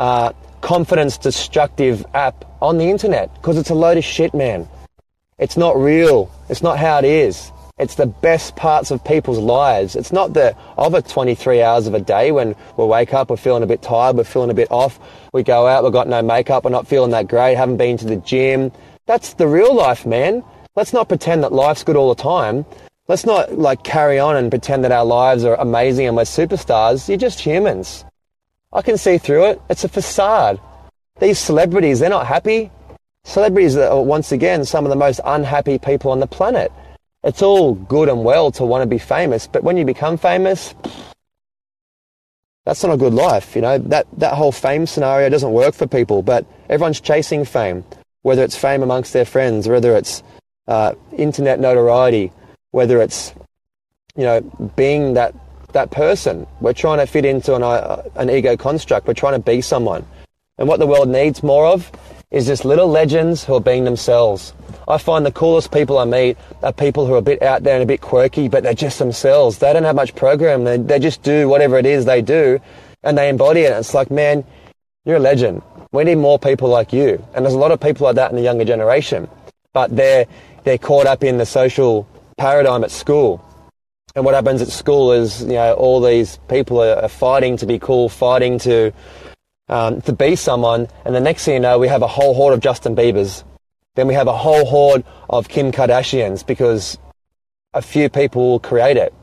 confidence-destructive app on the internet because it's a load of shit, man. It's not real. It's not how it is. It's the best parts of people's lives. It's not the other 23 hours of a day when we wake up, we're feeling a bit tired, we're feeling a bit off, we go out, we've got no makeup, we're not feeling that great, haven't been to the gym. That's the real life, man. Let's not pretend that life's good all the time. Let's not like carry on and pretend that our lives are amazing and we're superstars. You're just humans. I can see through it. It's a facade. These celebrities, they're not happy. Celebrities are, once again, some of the most unhappy people on the planet. It's all good and well to want to be famous, but when you become famous, that's not a good life. You know, that whole fame scenario doesn't work for people, but everyone's chasing fame, whether it's fame amongst their friends, whether it's internet notoriety, whether it's, you know, being that person. We're trying to fit into an ego construct. We're trying to be someone. And what the world needs more of is just little legends who are being themselves. I find the coolest people I meet are people who are a bit out there and a bit quirky, but they're just themselves. They don't have much program. They just do whatever it is they do, and they embody it. It's like, man, you're a legend. We need more people like you. And there's a lot of people like that in the younger generation, but they're caught up in the social paradigm at school. And what happens at school is, you know, all these people are fighting to be cool, fighting to be someone, and the next thing you know, we have a whole horde of Justin Biebers. Then we have a whole horde of Kim Kardashians because a few people will create it.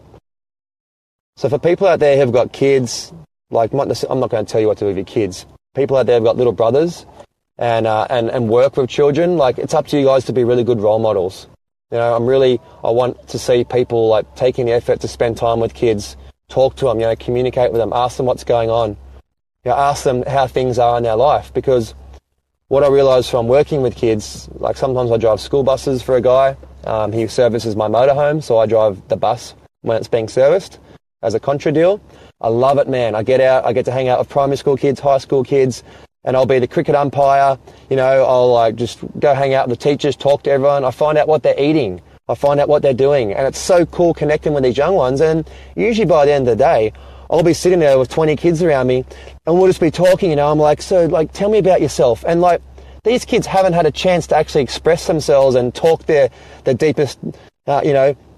So for people out there who've got kids, like, I'm not going to tell you what to do with your kids. People out there who've got little brothers and work with children, like, it's up to you guys to be really good role models. You know, I want to see people like taking the effort to spend time with kids, talk to them, you know, communicate with them, ask them what's going on. You know, ask them how things are in their life, because what I realise from working with kids, like sometimes I drive school buses for a guy. He services my motorhome, so I drive the bus when it's being serviced as a contra deal. I love it, man. I get out, I get to hang out with primary school kids, high school kids, and I'll be the cricket umpire. You know, I'll like just go hang out with the teachers, talk to everyone. I find out what they're eating. I find out what they're doing. And it's so cool connecting with these young ones. And usually by the end of the day, I'll be sitting there with 20 kids around me and we'll just be talking, you know. I'm like, so like, tell me about yourself. And like, these kids haven't had a chance to actually express themselves and talk their deepest, you know,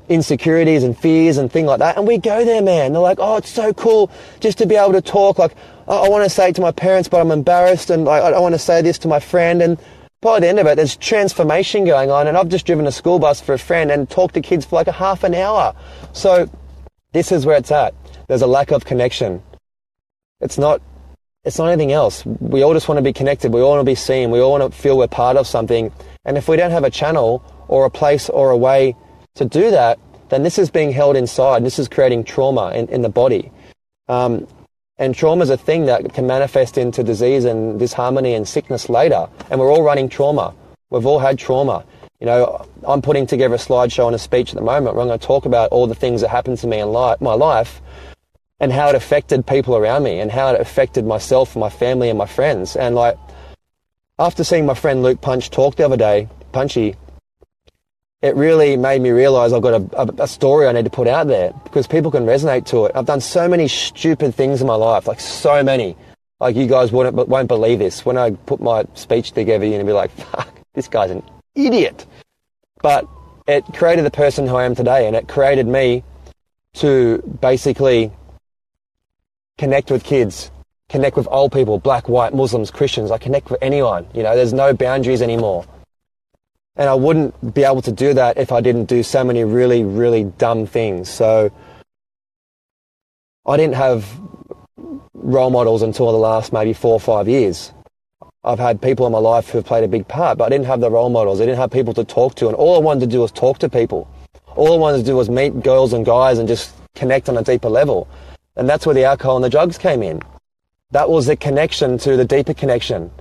insecurities and fears and things like that. And we go there, man. They're like, oh, it's so cool just to be able to talk. Like, I want to say it to my parents, but I'm embarrassed. And I want to say this to my friend. And by the end of it, there's transformation going on. And I've just driven a school bus for a friend and talked to kids for like a half an hour. So this is where it's at. There's a lack of connection. It's not anything else. We all just want to be connected. We all want to be seen. We all want to feel we're part of something. And if we don't have a channel or a place or a way to do that, then this is being held inside. This is creating trauma in the body. And trauma is a thing that can manifest into disease and disharmony and sickness later. And we're all running trauma. We've all had trauma. You know, I'm putting together a slideshow and a speech at the moment where I'm going to talk about all the things that happened to me in my life and how it affected people around me and how it affected myself and my family and my friends. And like, after seeing my friend Luke Punch talk the other day, Punchy, it really made me realise I've got a story I need to put out there because people can resonate to it. I've done so many stupid things in my life, like so many. Like you guys won't believe this. When I put my speech together, you're going to be like, fuck, this guy's an idiot. But it created the person who I am today, and it created me to basically connect with kids, connect with old people, black, white, Muslims, Christians. I connect with anyone. You know, there's no boundaries anymore. And I wouldn't be able to do that if I didn't do so many really, really dumb things. So I didn't have role models until the last maybe 4 or 5 years. I've had people in my life who have played a big part, but I didn't have the role models. I didn't have people to talk to. And all I wanted to do was talk to people. All I wanted to do was meet girls and guys and just connect on a deeper level. And that's where the alcohol and the drugs came in. That was the connection to the deeper connection.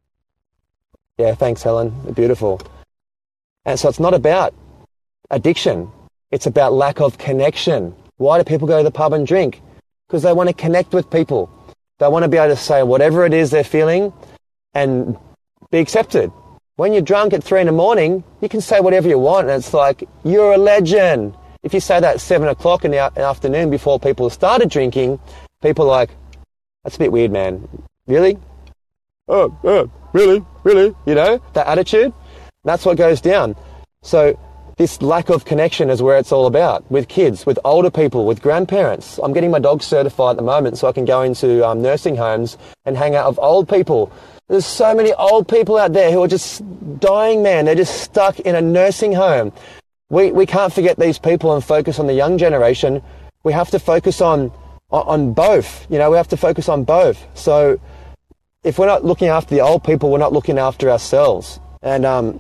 Yeah, thanks, Helen. Beautiful. And so it's not about addiction. It's about lack of connection. Why do people go to the pub and drink? Because they want to connect with people. They want to be able to say whatever it is they're feeling and be accepted. When you're drunk at 3 a.m, you can say whatever you want, and it's like, you're a legend. If you say that at 7 o'clock in the afternoon before people have started drinking, people are like, that's a bit weird, man. Really? Oh, really? You know, that attitude? That's what goes down. So this lack of connection is where it's all about, with kids, with older people, with grandparents. I'm getting my dog certified at the moment so I can go into nursing homes and hang out with old people. There's so many old people out there who are just dying, man. They're just stuck in a nursing home. We can't forget these people and focus on the young generation. We have to focus on both. You know, we have to focus on both. So if we're not looking after the old people, we're not looking after ourselves. And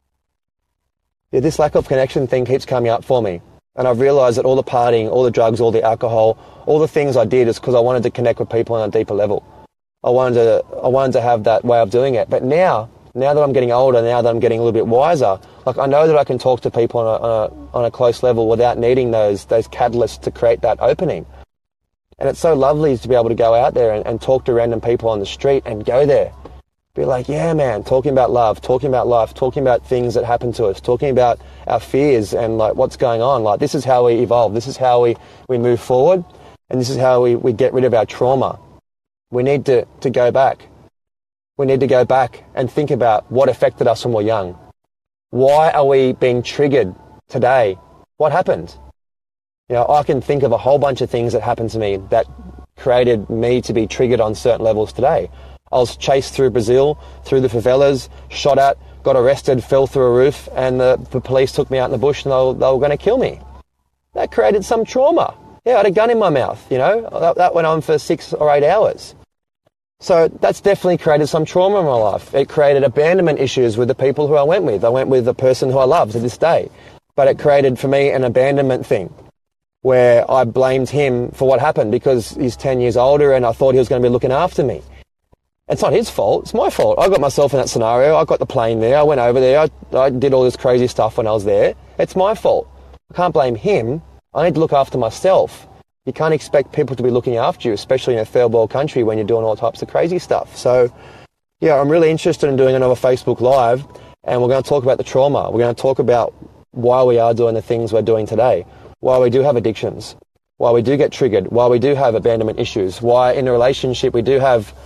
this lack of connection thing keeps coming up for me. And I've realised that all the partying, all the drugs, all the alcohol, all the things I did is because I wanted to connect with people on a deeper level. I wanted to have that way of doing it. But now that I'm getting older, now that I'm getting a little bit wiser, like I know that I can talk to people on a close level without needing those catalysts to create that opening. And it's so lovely to be able to go out there and talk to random people on the street and go there. Be like, yeah, man, talking about love, talking about life, talking about things that happen to us, talking about our fears and like what's going on. Like this is how we evolve. This is how we move forward. And this is how we get rid of our trauma. We need to go back. We need to go back and think about what affected us when we were young. Why are we being triggered today? What happened? You know, I can think of a whole bunch of things that happened to me that created me to be triggered on certain levels today. I was chased through Brazil, through the favelas, shot at, got arrested, fell through a roof, and the police took me out in the bush and they were going to kill me. That created some trauma. Yeah, I had a gun in my mouth, you know. That went on for 6 or 8 hours. So that's definitely created some trauma in my life. It created abandonment issues with the people who I went with. I went with the person who I love to this day. But it created for me an abandonment thing where I blamed him for what happened because he's 10 years older and I thought he was going to be looking after me. It's not his fault, it's my fault. I got myself in that scenario, I got the plane there, I went over there, I did all this crazy stuff when I was there. It's my fault. I can't blame him, I need to look after myself. You can't expect people to be looking after you, especially in a third world country when you're doing all types of crazy stuff. So, yeah, I'm really interested in doing another Facebook Live, and we're going to talk about the trauma. We're going to talk about why we are doing the things we're doing today, why we do have addictions, why we do get triggered, why we do have abandonment issues, why in a relationship we do have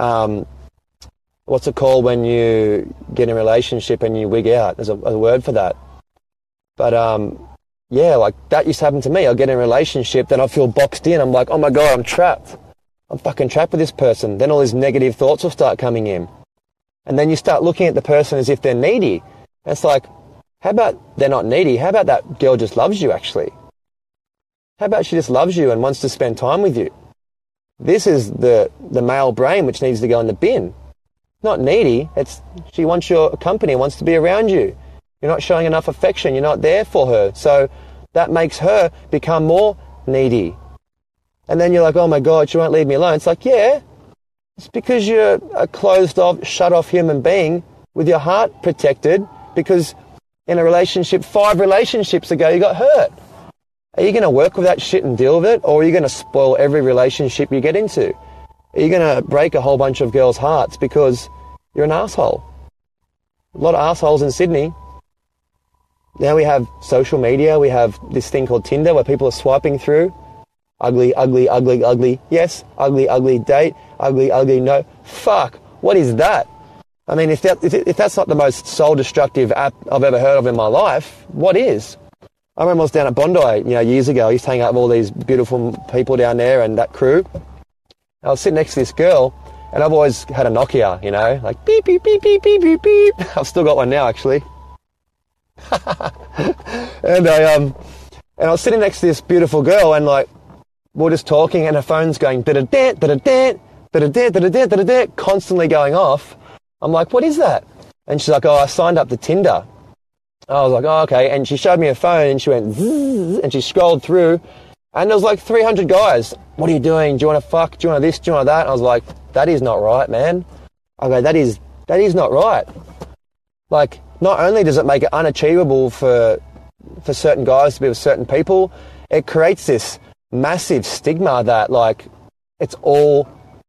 what's it called when you get in a relationship and you wig out? There's a word for that. But yeah, like that used to happen to me. I'll get in a relationship, then I feel boxed in. I'm like, oh my God, I'm trapped. I'm fucking trapped with this person. Then all these negative thoughts will start coming in. And then you start looking at the person as if they're needy. And it's like, how about they're not needy? How about that girl just loves you, actually? How about she just loves you and wants to spend time with you? This is the male brain which needs to go in the bin. Not needy. It's she wants your company, wants to be around you. You're not showing enough affection. You're not there for her. So that makes her become more needy. And then you're like, oh my God, she won't leave me alone. It's like, yeah, it's because you're a closed off, shut off human being with your heart protected because in a relationship, 5 relationships ago, you got hurt. Are you going to work with that shit and deal with it? Or are you going to spoil every relationship you get into? Are you going to break a whole bunch of girls' hearts because you're an asshole? A lot of assholes in Sydney. Now we have social media. We have this thing called Tinder where people are swiping through. Ugly, ugly, ugly, ugly. Yes, ugly, ugly date. Ugly, ugly, no. Fuck. What is that? I mean, if that's not the most soul-destructive app I've ever heard of in my life, what is? I remember I was down at Bondi, years ago. I used to hang out with all these beautiful people down there and that crew. I was sitting next to this girl, and I've always had a Nokia, like beep, beep, beep, beep, beep, beep, beep. I've still got one now, actually. And I was sitting next to this beautiful girl, and like we're just talking, and her phone's going da-da-da, da-da-da, da-da-da, da-da-da, da-da-da, constantly going off. I'm like, what is that? And she's like, oh, I signed up to Tinder. I was like, oh, okay. And she showed me her phone, and she went zzz, and she scrolled through, and there was like 300 guys. What are you doing? Do you want to fuck? Do you want this? Do you want that? And I was like, that is not right, man. I go, that is not right. Like, not only does it make it unachievable for certain guys to be with certain people, it creates this massive stigma that, like, it's all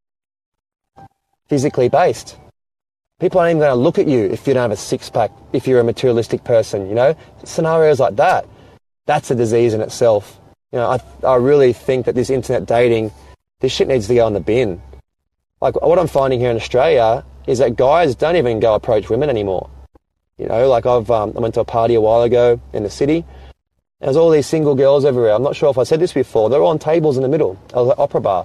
physically based. People aren't even going to look at you if you don't have a six-pack, if you're a materialistic person, Scenarios like that, that's a disease in itself. I really think that this internet dating, this shit needs to go in the bin. Like, what I'm finding here in Australia is that guys don't even go approach women anymore. Like I went to a party a while ago in the city, and there's all these single girls everywhere. I'm not sure if I said this before. They're all on tables in the middle. I was at Opera Bar.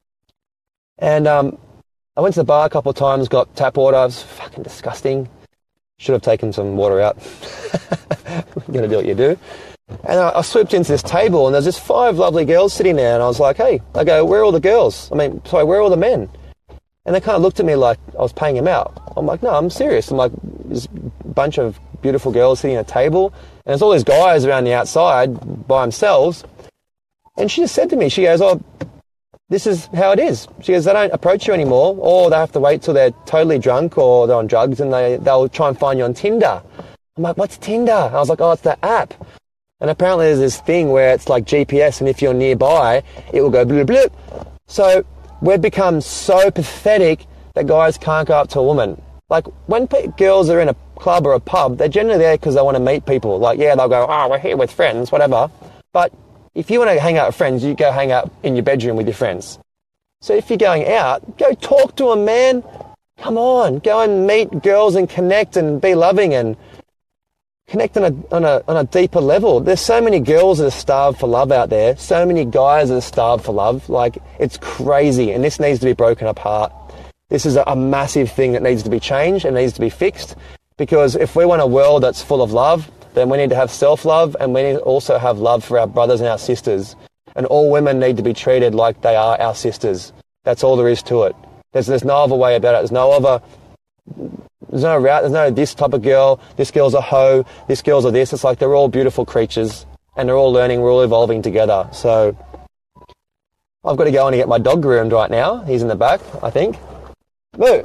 And I went to the bar a couple of times, got tap water. It was fucking disgusting. Should have taken some water out. You're going to do what you do. And I swooped into this table, and there's just 5 lovely girls sitting there, and I was like, hey, I go, where are all the girls? where are all the men? And they kind of looked at me like I was paying them out. I'm like, no, I'm serious. I'm like, there's a bunch of beautiful girls sitting at a table, and there's all these guys around the outside by themselves. And she just said to me, she goes, oh, this is how it is. She goes, they don't approach you anymore, or they have to wait till they're totally drunk or they're on drugs, and they'll try and find you on Tinder. I'm like, what's Tinder? I was like, oh, it's the app. And apparently there's this thing where it's like GPS, and if you're nearby, it will go bloop, bloop. So we've become so pathetic that guys can't go up to a woman. Like, when girls are in a club or a pub, they're generally there because they want to meet people. Like, yeah, they'll go, oh, we're here with friends, whatever. But if you want to hang out with friends, you go hang out in your bedroom with your friends. So if you're going out, go talk to them, man. Come on, go and meet girls and connect and be loving and connect on a deeper level. There's so many girls that are starved for love out there. So many guys that are starved for love. Like, it's crazy, and this needs to be broken apart. This is a massive thing that needs to be changed and needs to be fixed, because if we want a world that's full of love, then we need to have self-love, and we need to also have love for our brothers and our sisters. And all women need to be treated like they are our sisters. That's all there is to it. There's no other way about it. There's no route. There's no this type of girl. This girl's a hoe. This girl's a this. It's like they're all beautiful creatures, and they're all learning. We're all evolving together. So I've got to go on and get my dog groomed right now. He's in the back, I think. Boo!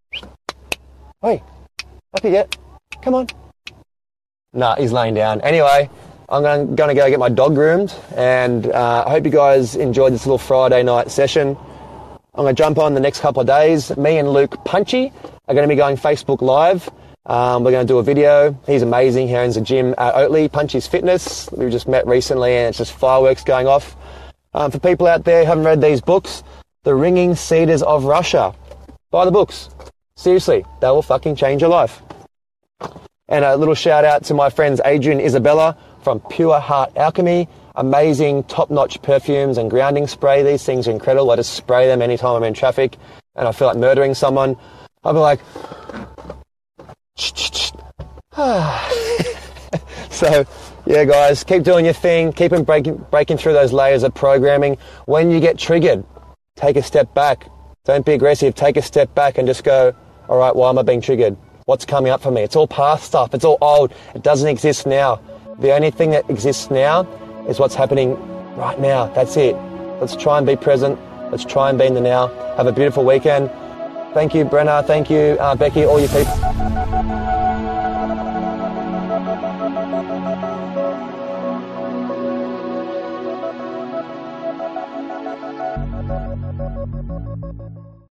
Hey, up you get. Come on. Nah, he's laying down. Anyway, I'm going to go get my dog groomed, and I hope you guys enjoyed this little Friday night session. I'm going to jump on the next couple of days. Me and Luke Punchy are going to be going Facebook Live. We're going to do a video. He's amazing. He owns a gym at Oatley, Punchy's Fitness. We just met recently, and it's just fireworks going off. For people out there who haven't read these books, The Ringing Cedars of Russia. Buy the books. Seriously, they will fucking change your life. And a little shout out to my friends Adrian and Isabella from Pure Heart Alchemy. Amazing, top-notch perfumes and grounding spray. These things are incredible. I just spray them anytime I'm in traffic and I feel like murdering someone. I'll be like... So, yeah, guys, keep doing your thing. Keep breaking through those layers of programming. When you get triggered, take a step back. Don't be aggressive. Take a step back and just go, all right, why am I being triggered? What's coming up for me? It's all past stuff. It's all old. It doesn't exist now. The only thing that exists now is what's happening right now. That's it. Let's try and be present. Let's try and be in the now. Have a beautiful weekend. Thank you, Brenna. Thank you, Becky, all you people.